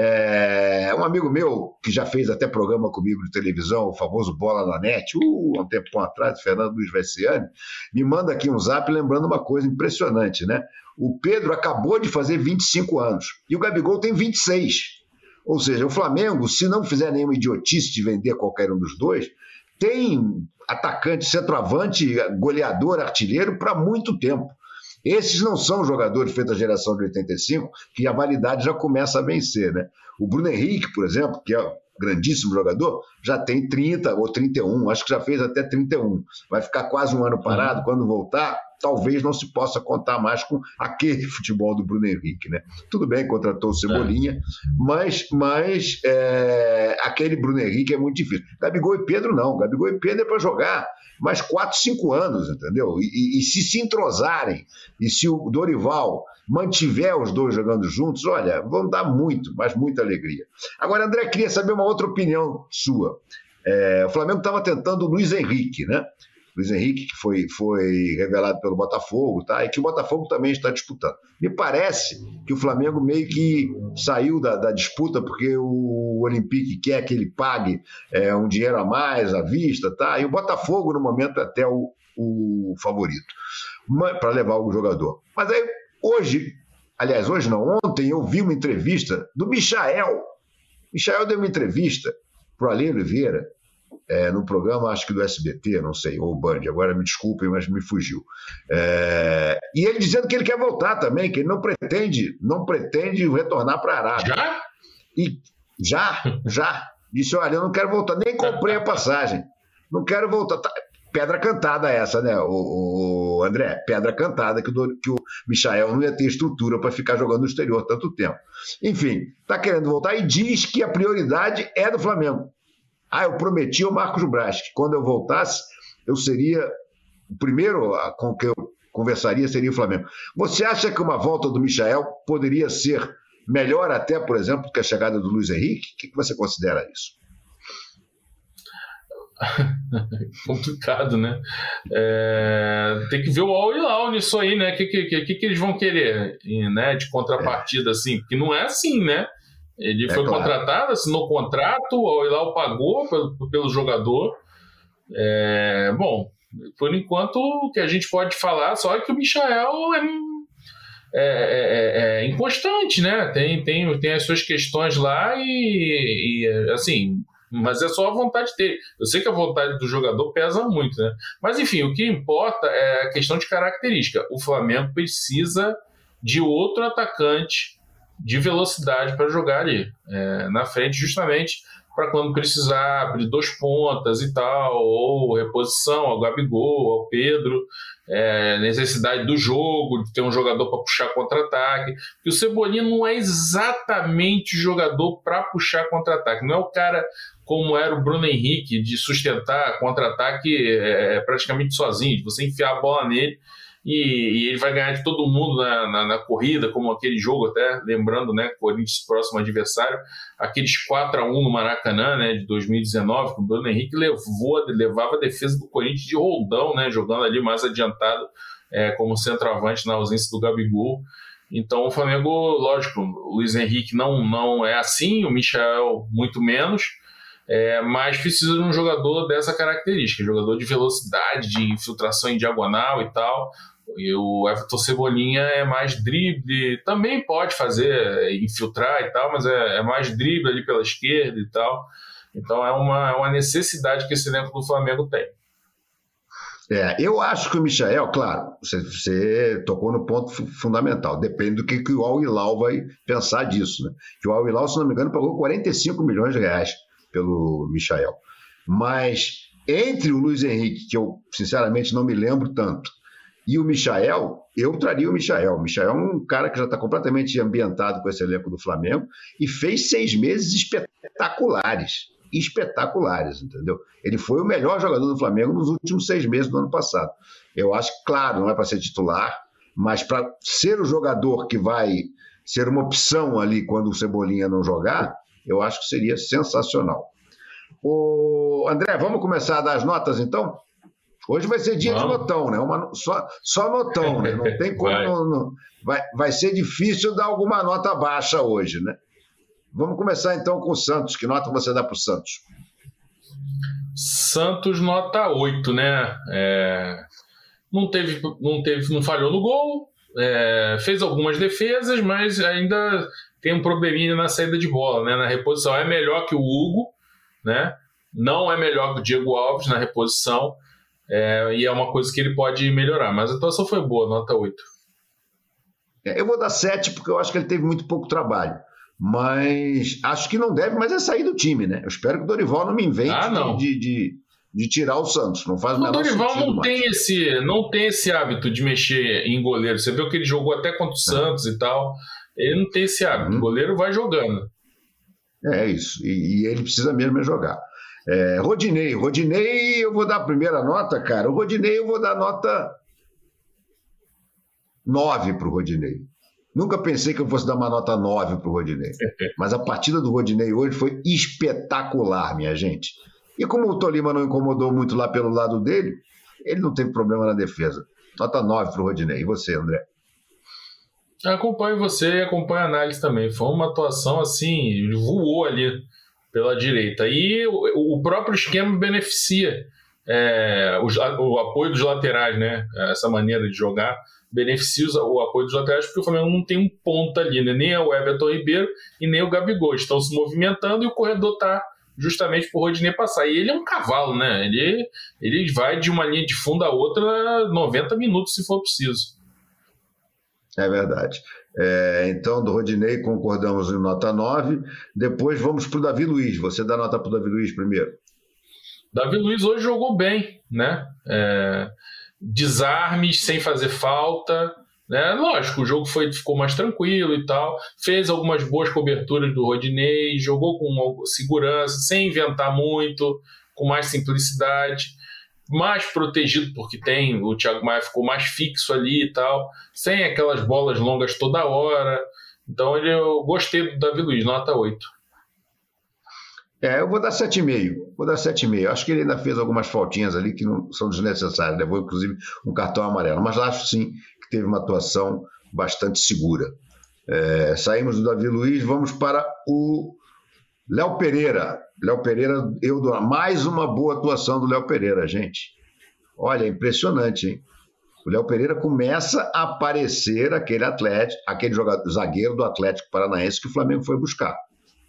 É um amigo meu que já fez até programa comigo de televisão, o famoso Bola na Net, uh, há um tempo atrás, Fernando Luiz Vessiani, me manda aqui um zap lembrando uma coisa impressionante, né? O Pedro acabou de fazer vinte e cinco anos e o Gabigol tem vinte e seis. Ou seja, o Flamengo, se não fizer nenhuma idiotice de vender qualquer um dos dois, tem atacante, centroavante, goleador, artilheiro para muito tempo. Esses não são jogadores feitos da geração de oitenta e cinco, que a validade já começa a vencer, né? O Bruno Henrique, por exemplo, que é grandíssimo jogador, já tem trinta ou trinta e um, acho que já fez até trinta e um. Vai ficar quase um ano parado, uhum. Quando voltar, talvez não se possa contar mais com aquele futebol do Bruno Henrique, né? Tudo bem, contratou o Cebolinha, é. mas, mas é, aquele Bruno Henrique é muito difícil. Gabigol e Pedro não, Gabigol e Pedro é para jogar mais quatro, cinco anos, entendeu? E, e, e se se entrosarem, e se o Dorival mantiver os dois jogando juntos, olha, vão dar muito, mas muita alegria. Agora, André, queria saber uma outra opinião sua. É, o Flamengo estava tentando o Luiz Henrique, né? Luiz Henrique, que foi, foi revelado pelo Botafogo, tá? E que o Botafogo também está disputando. Me parece que o Flamengo meio que saiu da, da disputa porque o Olympique quer que ele pague é, um dinheiro a mais à vista, tá? E o Botafogo, no momento, é até o, o favorito para levar o jogador. Mas aí, hoje, aliás, hoje não, ontem eu vi uma entrevista do Michael. Michael deu uma entrevista para o Ale Oliveira, É, no programa, acho que do S B T, não sei, ou Band, agora me desculpem, mas me fugiu. É, e ele dizendo que ele quer voltar também, que ele não pretende, não pretende retornar para a Arábia. Já? E, já, já. Disse, olha, eu não quero voltar, nem comprei a passagem. Não quero voltar. Tá, pedra cantada essa, né, o, o André? Pedra cantada, que o, que o Michael não ia ter estrutura para ficar jogando no exterior tanto tempo. Enfim, está querendo voltar e diz que a prioridade é do Flamengo. Ah, eu prometi ao Marcos Braz que quando eu voltasse, eu seria o primeiro com que eu conversaria seria o Flamengo. Você acha que uma volta do Michael poderia ser melhor até, por exemplo, que a chegada do Luiz Henrique? O que você considera isso? Complicado, né? É, tem que ver o Al Hilal nisso aí, né? O que, que, que, que eles vão querer, né? De contrapartida, é. assim, porque não é assim, né? Ele é foi claro. contratado, assinou contrato, o Al Hilal pagou pelo, pelo jogador. É, bom, por enquanto o que a gente pode falar só é que o Michael é, é, é, é inconstante, né? Tem, tem, tem as suas questões lá e, e assim, mas é só a vontade dele. Eu sei que a vontade do jogador pesa muito, né? Mas enfim, o que importa é a questão de característica. O Flamengo precisa de outro atacante de velocidade para jogar ali é, na frente, justamente para quando precisar abrir dois pontas e tal, ou reposição ao Gabigol, ao Pedro, é, necessidade do jogo, de ter um jogador para puxar contra-ataque, porque o Cebolinha não é exatamente jogador para puxar contra-ataque, não é o cara como era o Bruno Henrique, de sustentar contra-ataque é, praticamente sozinho, de você enfiar a bola nele E, e ele vai ganhar de todo mundo na, na, na corrida, como aquele jogo, até lembrando, né, Corinthians próximo adversário, aqueles quatro a um no Maracanã, né, de dois mil e dezenove, que o Bruno Henrique levou, levava a defesa do Corinthians de roldão, né, jogando ali mais adiantado é, como centroavante na ausência do Gabigol. Então o Flamengo, lógico, o Luiz Henrique não, não é assim, o Michael muito menos, É, mas precisa de um jogador dessa característica, jogador de velocidade, de infiltração em diagonal e tal. E o Everton Cebolinha é mais drible, também pode fazer, infiltrar e tal, mas é, é mais drible ali pela esquerda e tal. Então é uma, é uma necessidade que esse elenco do Flamengo tem. É, eu acho que o Michael, claro, você, você tocou no ponto fundamental, depende do que, que o Al Hilal vai pensar disso, né? Que o Al Hilal, se não me engano, pagou quarenta e cinco milhões de reais pelo Michael. Mas entre o Luiz Henrique, que eu sinceramente não me lembro tanto, e o Michael, eu traria o Michael. O Michael é um cara que já está completamente ambientado com esse elenco do Flamengo e fez seis meses espetaculares. Espetaculares, entendeu? Ele foi o melhor jogador do Flamengo nos últimos seis meses do ano passado. Eu acho que, claro, não é para ser titular, mas para ser o jogador que vai ser uma opção ali quando o Cebolinha não jogar, eu acho que seria sensacional. Ô, André, vamos começar a dar as notas, então? Hoje vai ser dia vamos. de notão, né? Uma, só, só notão, né? Não tem como... Vai. Não, não, vai, vai ser difícil dar alguma nota baixa hoje, né? Vamos começar, então, com o Santos. Que nota você dá para o Santos? Santos, nota oito, né? É, não, teve, não, teve, não falhou no gol, é, fez algumas defesas, mas ainda... tem um probleminha na saída de bola, né? Na reposição é melhor que o Hugo, né? Não é melhor que o Diego Alves na reposição, é, e é uma coisa que ele pode melhorar, mas a atuação foi boa, nota oito. É, eu vou dar sete porque eu acho que ele teve muito pouco trabalho. mas acho que não deve mais é sair do time, né? Eu espero que o Dorival não me invente ah, não. De, de, de tirar o Santos. Não faz o menor Dorival sentido não mais. tem esse, não tem esse hábito de mexer em goleiro. Você viu que ele jogou até contra o Santos e tal. Ele não tem esse hábito. Uhum. O goleiro vai jogando. É isso. E, e ele precisa mesmo é jogar. É, Rodinei. Rodinei, eu vou dar a primeira nota, cara. O Rodinei, eu vou dar nota nove para o Rodinei. Nunca pensei que eu fosse dar uma nota nove para o Rodinei. Mas a partida do Rodinei hoje foi espetacular, minha gente. E como o Tolima não incomodou muito lá pelo lado dele, ele não teve problema na defesa. Nota nove para o Rodinei. E você, André? Acompanho você e acompanho a análise também. Foi uma atuação assim, ele voou ali pela direita. E o, o próprio esquema beneficia é, o, o apoio dos laterais, né? Essa maneira de jogar beneficia o apoio dos laterais, porque o Flamengo não tem um ponta ali, né? Nem o Everton Ribeiro e nem o Gabigol. Estão se movimentando e o corredor está justamente para o Rodinei passar. E ele é um cavalo, né? Ele, ele vai de uma linha de fundo a outra noventa minutos, se for preciso. É verdade. É, então, do Rodinei, concordamos em nota nove. Depois vamos para o Davi Luiz. Você dá nota para o Davi Luiz primeiro. Davi Luiz hoje jogou bem, né? É, desarmes sem fazer falta, né? Lógico, o jogo foi, ficou mais tranquilo e tal. Fez algumas boas coberturas do Rodinei, jogou com segurança, sem inventar muito, com mais simplicidade. Mais protegido porque tem, o Thiago Maia ficou mais fixo ali e tal, sem aquelas bolas longas toda hora. Então ele, eu gostei do Davi Luiz, nota oito. É, eu vou dar sete vírgula cinco. Vou dar sete vírgula cinco. Acho que ele ainda fez algumas faltinhas ali que não são desnecessárias. Levou, inclusive, um cartão amarelo. Mas acho, sim, que teve uma atuação bastante segura. É, saímos do Davi Luiz, vamos para o Léo Pereira. Léo Pereira, eu dou mais uma boa atuação do Léo Pereira, gente. Olha, impressionante, hein? O Léo Pereira começa a aparecer aquele atleta, aquele jogador, zagueiro do Atlético Paranaense que o Flamengo foi buscar.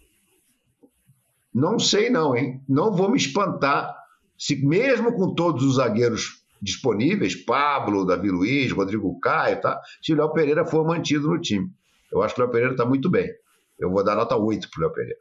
Não sei não, hein? Não vou me espantar se mesmo com todos os zagueiros disponíveis, Pablo, Davi Luiz, Rodrigo Caio, tá? Se o Léo Pereira for mantido no time. Eu acho que o Léo Pereira está muito bem. Eu vou dar nota oito para o Léo Pereira.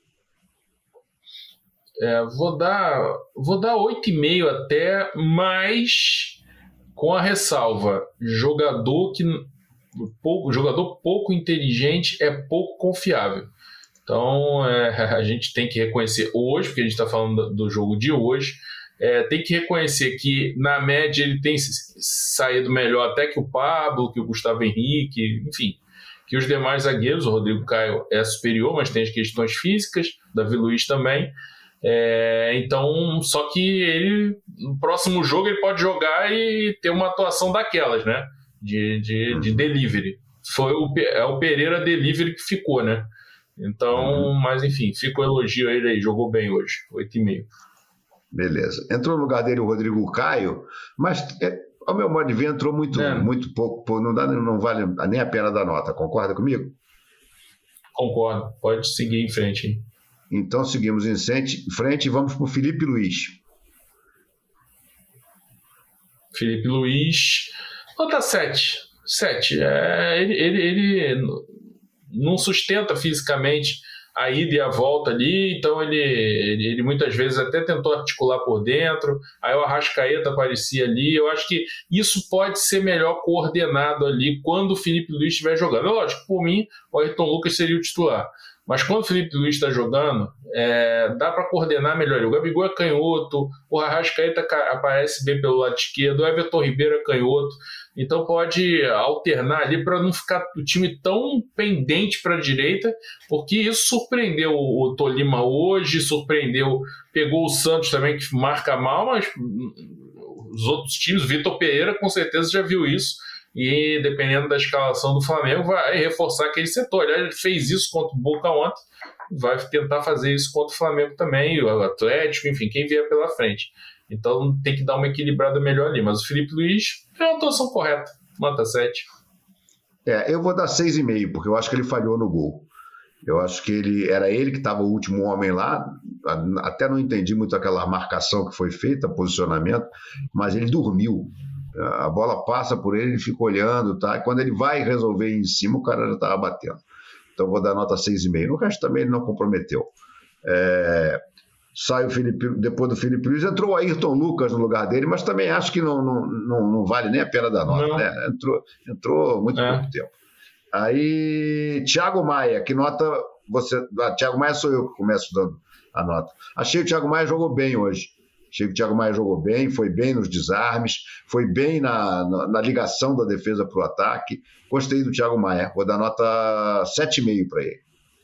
É, vou dar vou dar oito vírgula cinco até, mas com a ressalva, jogador que pouco, jogador pouco inteligente é pouco confiável. Então é, a gente tem que reconhecer hoje, porque a gente está falando do jogo de hoje, é, tem que reconhecer que na média ele tem saído melhor até que o Pablo, que o Gustavo Henrique, enfim, que os demais zagueiros. O Rodrigo Caio é superior, mas tem as questões físicas, Davi Luiz também. É, então, só que ele no próximo jogo ele pode jogar e ter uma atuação daquelas, né? De, de, de delivery. Foi o, é o Pereira delivery que ficou, né? Então, uhum. Mas enfim, fica o elogio a ele aí, jogou bem hoje, oito vírgula cinco. Beleza. Entrou no lugar dele o Rodrigo Caio, mas é, ao meu modo de ver, entrou muito, é. muito pouco, não, dá, não vale nem a pena da nota. Concorda comigo? Concordo, pode seguir em frente, hein? Então seguimos em frente e vamos para o Felipe Luiz. Felipe Luiz, nota sete. sete. É, ele, ele, ele não sustenta fisicamente a ida e a volta ali, então ele, ele, ele muitas vezes até tentou articular por dentro, aí o Arrascaeta aparecia ali. Eu acho que isso pode ser melhor coordenado ali quando o Felipe Luiz estiver jogando. Lógico, por mim, o Ayrton Lucas seria o titular. Mas quando o Felipe Luiz está jogando, é, dá para coordenar melhor. O Gabigol é canhoto, o Arrascaeta aparece bem pelo lado esquerdo, o Everton Ribeiro é canhoto. Então pode alternar ali para não ficar o time tão pendente para a direita, porque isso surpreendeu o Tolima hoje, surpreendeu, pegou o Santos também, que marca mal, mas os outros times, o Vitor Pereira com certeza já viu isso. E dependendo da escalação do Flamengo, vai reforçar aquele setor. Aliás, ele fez isso contra o Boca ontem, vai tentar fazer isso contra o Flamengo também, o Atlético, enfim, quem vier pela frente. Então tem que dar uma equilibrada melhor ali. Mas o Felipe Luiz é uma atuação correta, nota sete. É, eu vou dar seis vírgula cinco, porque eu acho que ele falhou no gol. Eu acho que ele era ele que estava o último homem lá. Até não entendi muito aquela marcação que foi feita, posicionamento, mas ele dormiu. A bola passa por ele, ele fica olhando, tá? Quando ele vai resolver em cima, o cara já estava batendo. então vou dar nota seis vírgula cinco. No resto também ele não comprometeu. É, sai o Felipe, depois do Felipe Luiz, entrou o Ayrton Lucas no lugar dele, mas também acho que não, não, não, não vale nem a pena dar nota, né? Entrou, entrou muito é. pouco tempo. Aí, Thiago Maia, que nota você... Ah, Thiago Maia sou eu que começo dando a nota. Achei que o Thiago Maia jogou bem hoje. Achei que o Thiago Maia jogou bem, foi bem nos desarmes, foi bem na, na, na ligação da defesa para o ataque. Gostei do Thiago Maia. Vou dar nota sete vírgula cinco para ele.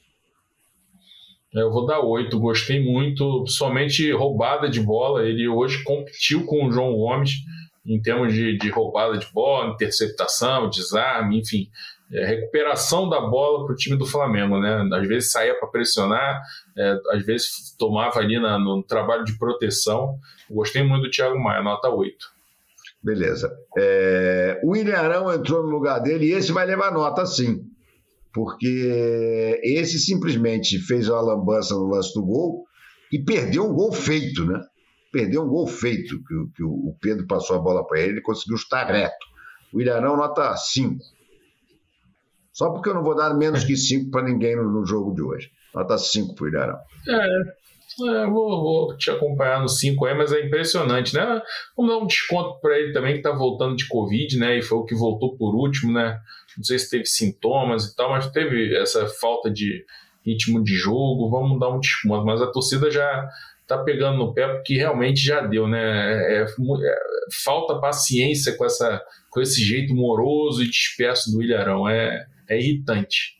Eu vou dar oito. Gostei muito, principalmente roubada de bola. Ele hoje competiu com o João Gomes em termos de, de roubada de bola, interceptação, desarme, enfim. É, recuperação da bola para o time do Flamengo, né? Às vezes saía para pressionar, é, às vezes tomava ali na, no trabalho de proteção. Gostei muito do Thiago Maia, nota oito. Beleza. É, o William Arão entrou no lugar dele e esse vai levar nota sim, porque esse simplesmente fez uma lambança no lance do gol e perdeu um gol feito, né? Perdeu um gol feito, que, que o Pedro passou a bola para ele, ele conseguiu estar reto. O William Arão, nota cinco. Só porque eu não vou dar menos que cinco para ninguém no, no jogo de hoje. Nota cinco para o Ilharão. É, é vou, vou te acompanhar no cinco aí, mas é impressionante, né? Vamos dar um desconto para ele também, que está voltando de Covid, né? E foi o que voltou por último, né? Não sei se teve sintomas e tal, mas teve essa falta de ritmo de jogo. Vamos dar um desconto. Mas a torcida já está pegando no pé, porque realmente já deu, né? É, é, é, falta paciência com, essa, com esse jeito moroso e disperso do Ilharão. É. É irritante.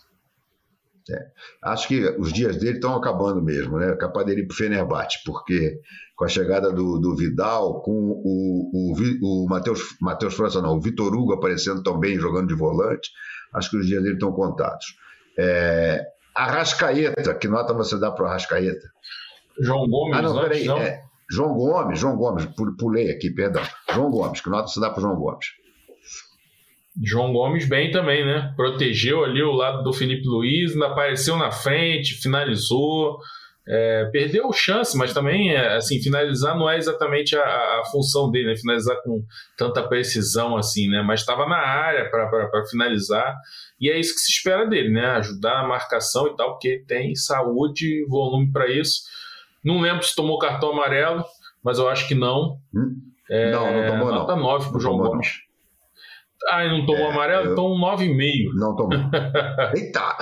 É. Acho que os dias dele estão acabando mesmo, né? Capaz dele ir para o Fenerbahçe, porque com a chegada do, do Vidal, com o, o, o Matheus, Matheus França, não, o Vitor Hugo aparecendo tão bem, jogando de volante, acho que os dias dele estão contados. É, Arrascaeta, que nota você dá para o Arrascaeta? João Gomes, ah, não, antes, peraí, não? É, João Gomes, João Gomes, pulei aqui, perdão. João Gomes, que nota você dá para o João Gomes? João Gomes bem também, né? Protegeu ali o lado do Felipe Luiz, ainda apareceu na frente, finalizou, é, perdeu chance, mas também, assim, finalizar não é exatamente a, a função dele, né? Finalizar com tanta precisão assim, né? Mas estava na área para finalizar, e é isso que se espera dele, né? Ajudar a marcação e tal, porque tem saúde e volume para isso. Não lembro se tomou cartão amarelo, mas eu acho que não. Hum? É, não, não tomou, nota não. nove para o João tomou, Gomes. Não. Ah, não tomou é, amarelo? Eu... Então um nove vírgula cinco. Não tomou. Eita!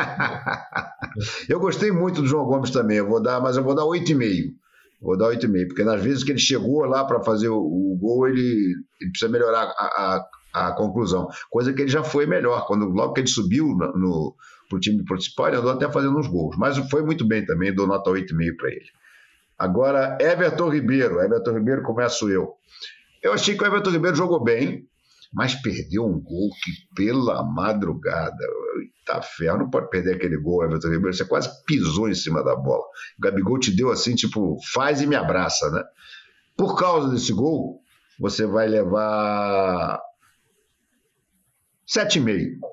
Eu gostei muito do João Gomes também, eu vou dar, mas eu vou dar oito vírgula cinco. Vou dar oito vírgula cinco, porque nas vezes que ele chegou lá para fazer o, o gol, ele, ele precisa melhorar a, a, a conclusão. Coisa que ele já foi melhor. Quando, logo que ele subiu no, no, pro time principal, ele andou até fazendo uns gols. Mas foi muito bem também, dou nota oito vírgula cinco para ele. Agora, Everton Ribeiro. Everton Ribeiro, começo eu. Eu achei que o Everton Ribeiro jogou bem, mas perdeu um gol que, pela madrugada, tá ferro, não pode perder aquele gol, Everton Ribeiro, você quase pisou em cima da bola. O Gabigol te deu assim, tipo, faz e me abraça, né? Por causa desse gol, você vai levar sete vírgula cinco.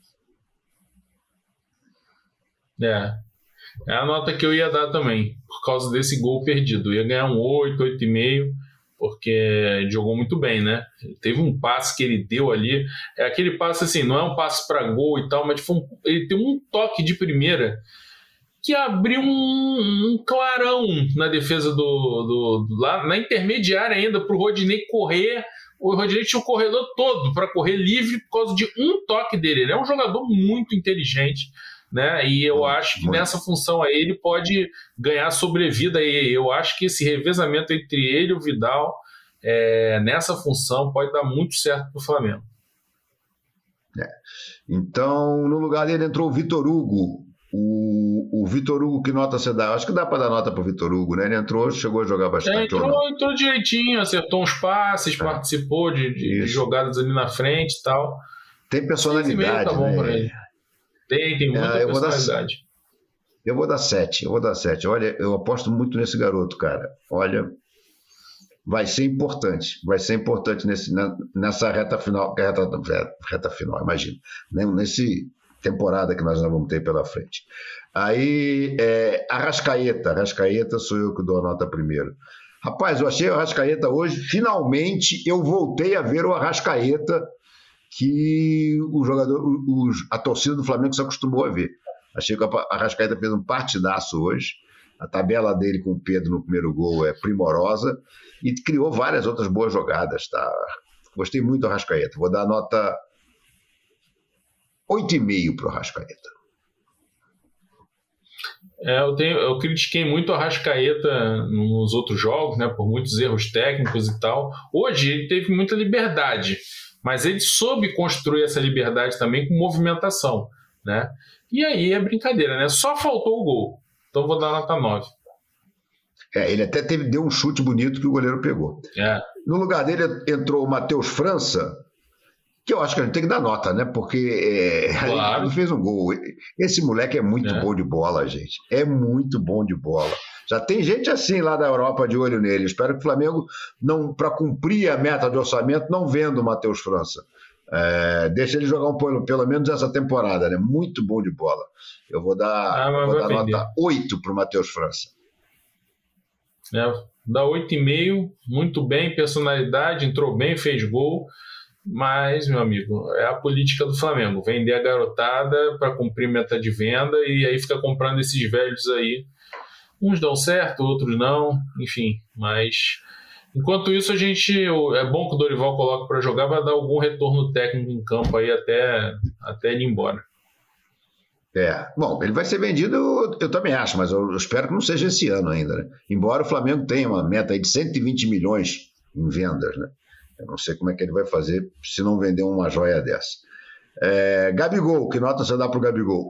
É, é a nota que eu ia dar também, por causa desse gol perdido. Eu ia ganhar um oito, oito vírgula cinco. Porque ele jogou muito bem, né? Teve um passe que ele deu ali, é aquele passe assim, não é um passe para gol e tal, mas foi um, ele tem um toque de primeira que abriu um, um clarão na defesa do, do, do lá na intermediária ainda para o Rodinei correr. O Rodinei tinha o corredor todo para correr livre por causa de um toque dele. Ele é um jogador muito inteligente, né? E eu acho que nessa função aí ele pode ganhar sobrevida. E eu acho que esse revezamento entre ele e o Vidal, é, nessa função, pode dar muito certo para o Flamengo. É. Então, no lugar dele entrou o Vitor Hugo. O, o Vitor Hugo, que nota você dá? Acho que dá para dar nota para o Vitor Hugo, né? Ele entrou, chegou a jogar bastante. É, entrou, entrou direitinho, acertou uns passes, é. participou de, de, de jogadas ali na frente e tal. Tem personalidade, tá bom, né? Pra ele. Tem, tem muita é, eu personalidade. Vou dar, eu vou dar sete, eu vou dar sete. Olha, eu aposto muito nesse garoto, cara. Olha, vai ser importante, vai ser importante nesse, nessa reta final, reta, reta final, imagina, nesse temporada que nós vamos ter pela frente. Aí, é, Arrascaeta, Arrascaeta sou eu que dou a nota primeiro. Rapaz, eu achei o Arrascaeta hoje, finalmente eu voltei a ver o Arrascaeta que o jogador, o, a torcida do Flamengo se acostumou a ver. Achei que a Arrascaeta fez um partidaço hoje. A tabela dele com o Pedro no primeiro gol é primorosa e criou várias outras boas jogadas. Tá? Gostei muito do Arrascaeta. Vou dar nota oito vírgula cinco para o Arrascaeta. É, eu, tenho, eu critiquei muito o Arrascaeta nos outros jogos, né, por muitos erros técnicos e tal. Hoje ele teve muita liberdade, mas ele soube construir essa liberdade também com movimentação, né? E aí é brincadeira, né? Só faltou o gol. Então vou dar nota nove. É, ele até teve, deu um chute bonito que o goleiro pegou. É. No lugar dele entrou o Matheus França, que eu acho que a gente tem que dar nota, né? Porque é, claro. Ele fez um gol. Esse moleque é muito é. bom de bola, gente. É muito bom de bola. Já tem gente assim lá da Europa de olho nele. Espero que o Flamengo, não, para cumprir a meta de orçamento, não venda o Matheus França. É, deixa ele jogar um pelo, pelo menos essa temporada, né? Muito bom de bola. Eu vou dar, ah, vou dar nota oito para o Matheus França. É, dá oito vírgula cinco, muito bem, personalidade, entrou bem, fez gol. Mas, meu amigo, é a política do Flamengo, vender a garotada para cumprir meta de venda e aí fica comprando esses velhos aí. Uns dão certo, outros não, enfim, mas enquanto isso a gente, é bom que o Dorival coloque para jogar, vai dar algum retorno técnico em campo aí até, até ele ir embora. É, bom, ele vai ser vendido, eu, eu também acho, mas eu espero que não seja esse ano ainda, né? Embora o Flamengo tenha uma meta aí de cento e vinte milhões em vendas, né? Eu não sei como é que ele vai fazer se não vender uma joia dessa. É, Gabigol, que nota você dá para o Gabigol?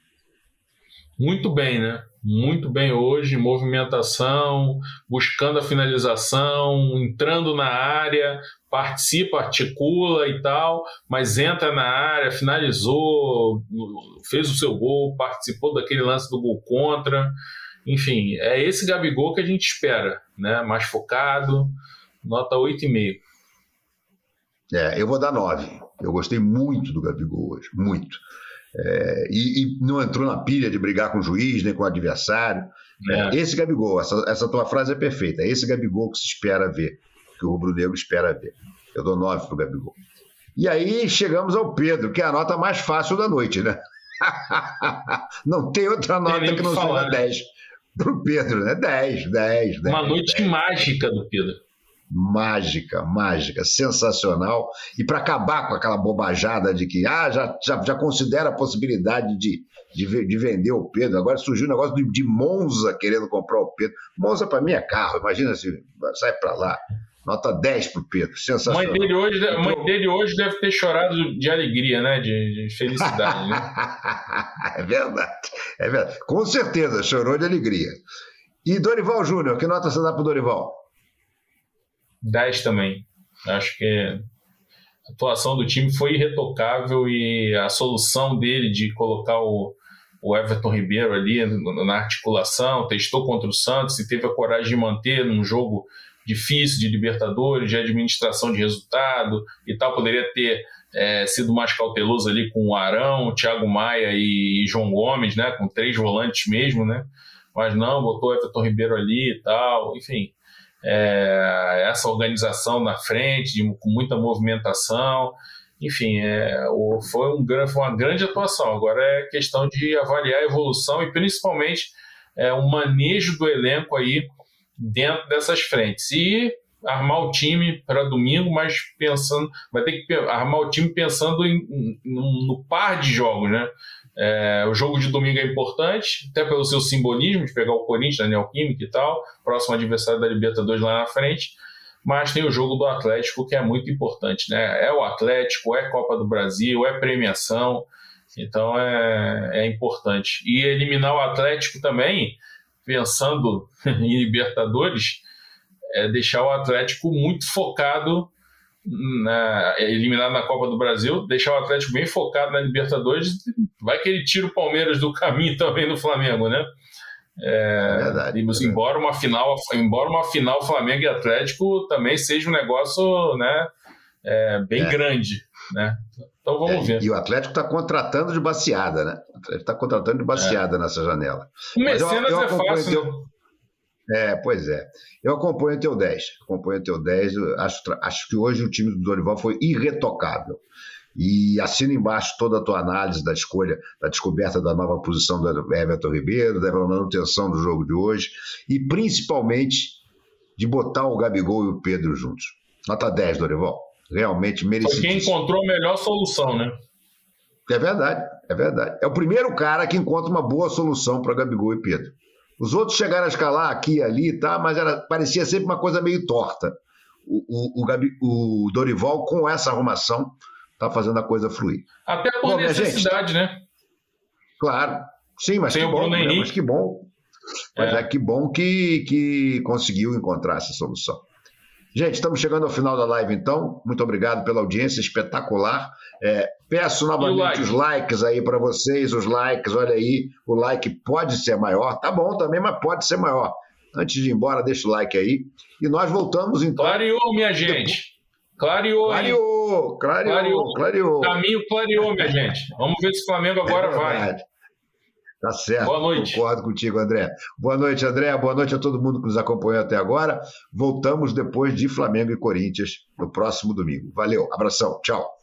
Muito bem, né? Muito bem hoje, movimentação, buscando a finalização, entrando na área, participa, articula e tal, mas entra na área, finalizou, fez o seu gol, participou daquele lance do gol contra. Enfim, é esse Gabigol que a gente espera, né? Mais focado, nota oito vírgula cinco. É, eu vou dar nove. Eu gostei muito do Gabigol hoje, muito. É, e, e não entrou na pilha de brigar com o juiz, nem com o adversário. É. Esse Gabigol, essa, essa tua frase é perfeita. É esse Gabigol que se espera ver, que o rubro-negro espera ver. Eu dou nove pro Gabigol. E aí chegamos ao Pedro, que é a nota mais fácil da noite, né? Não tem outra nota tem que não falar, seja dez pro Pedro, né? dez, dez, dez. Uma noite dez. Mágica do Pedro. Mágica, mágica, sensacional. E para acabar com aquela bobajada de que ah, já, já, já considera a possibilidade de, de, de vender o Pedro. Agora surgiu o negócio de, de Monza querendo comprar o Pedro. Monza para mim é carro, imagina se sai para lá. Nota dez pro Pedro, sensacional. Mãe dele hoje, a mãe dele hoje deve ter chorado de alegria, né? De, de felicidade. Né? É verdade, é verdade. Com certeza, chorou de alegria. E Dorival Júnior, que nota você dá pro Dorival? dez também. Acho que a atuação do time foi irretocável e a solução dele de colocar o, o Everton Ribeiro ali na articulação, testou contra o Santos e teve a coragem de manter num jogo difícil de Libertadores, de administração de resultado e tal, poderia ter é, sido mais cauteloso ali com o Arão, o Thiago Maia e, e João Gomes, né, com três volantes mesmo, né, mas não, botou o Everton Ribeiro ali e tal, enfim. É, essa organização na frente, de, com muita movimentação, enfim, é, o, foi, um, foi uma grande atuação. Agora é questão de avaliar a evolução e principalmente é, o manejo do elenco aí dentro dessas frentes e armar o time para domingo, mas pensando, vai ter que armar o time pensando em, em, no par de jogos, né? É, o jogo de domingo é importante, até pelo seu simbolismo de pegar o Corinthians na Neoquímica e tal, próximo adversário da Libertadores lá na frente, mas tem o jogo do Atlético que é muito importante, né? É o Atlético, é Copa do Brasil, é premiação, então é, é importante. E eliminar o Atlético também, pensando em Libertadores, é deixar o Atlético muito focado, na, eliminado na Copa do Brasil, deixar o Atlético bem focado na Libertadores, vai que ele tira o Palmeiras do caminho também do Flamengo, né? É, é verdade, e, é embora, uma final, embora uma final Flamengo e Atlético também seja um negócio, né, é, bem é. grande, né? Então vamos é, ver. E o Atlético está contratando de baseada, né? O Atlético está contratando de baseada é. nessa janela. O Mecenas eu, eu é fácil, teu... né? É, pois é. Eu acompanho o teu dez. Acompanho o teu dez. Acho, acho que hoje o time do Dorival foi irretocável. E assina embaixo toda a tua análise da escolha, da descoberta da nova posição do Everton Ribeiro, da manutenção do jogo de hoje e principalmente de botar o Gabigol e o Pedro juntos. Nota dez, Dorival. Realmente merecido. Foi quem encontrou a melhor solução, né? É verdade, é verdade. É o primeiro cara que encontra uma boa solução para Gabigol e Pedro. Os outros chegaram a escalar aqui e ali, tá? Mas era, parecia sempre uma coisa meio torta. O, o, o, Gabi, o Dorival, com essa arrumação, está fazendo a coisa fluir. Até por Bom, necessidade, gente, né? Claro. Sim, mas Tem que o bom, Bruno né? Henrique. Mas que bom. Mas é, é que bom que, que conseguiu encontrar essa solução. Gente, estamos chegando ao final da live, então. Muito obrigado pela audiência espetacular. É, peço novamente like? os likes aí para vocês, os likes, olha aí, o like pode ser maior. Tá bom também, mas pode ser maior. Antes de ir embora, deixa o like aí. E nós voltamos, então. Clareou, minha gente. Clareou, clareou, clareou, clareou, clareou. O caminho clareou, minha gente. Vamos ver se o Flamengo agora é vai. Tá certo. Boa noite. Concordo contigo, André. Boa noite, André. Boa noite a todo mundo que nos acompanhou até agora. Voltamos depois de Flamengo e Corinthians no próximo domingo. Valeu, abração, tchau.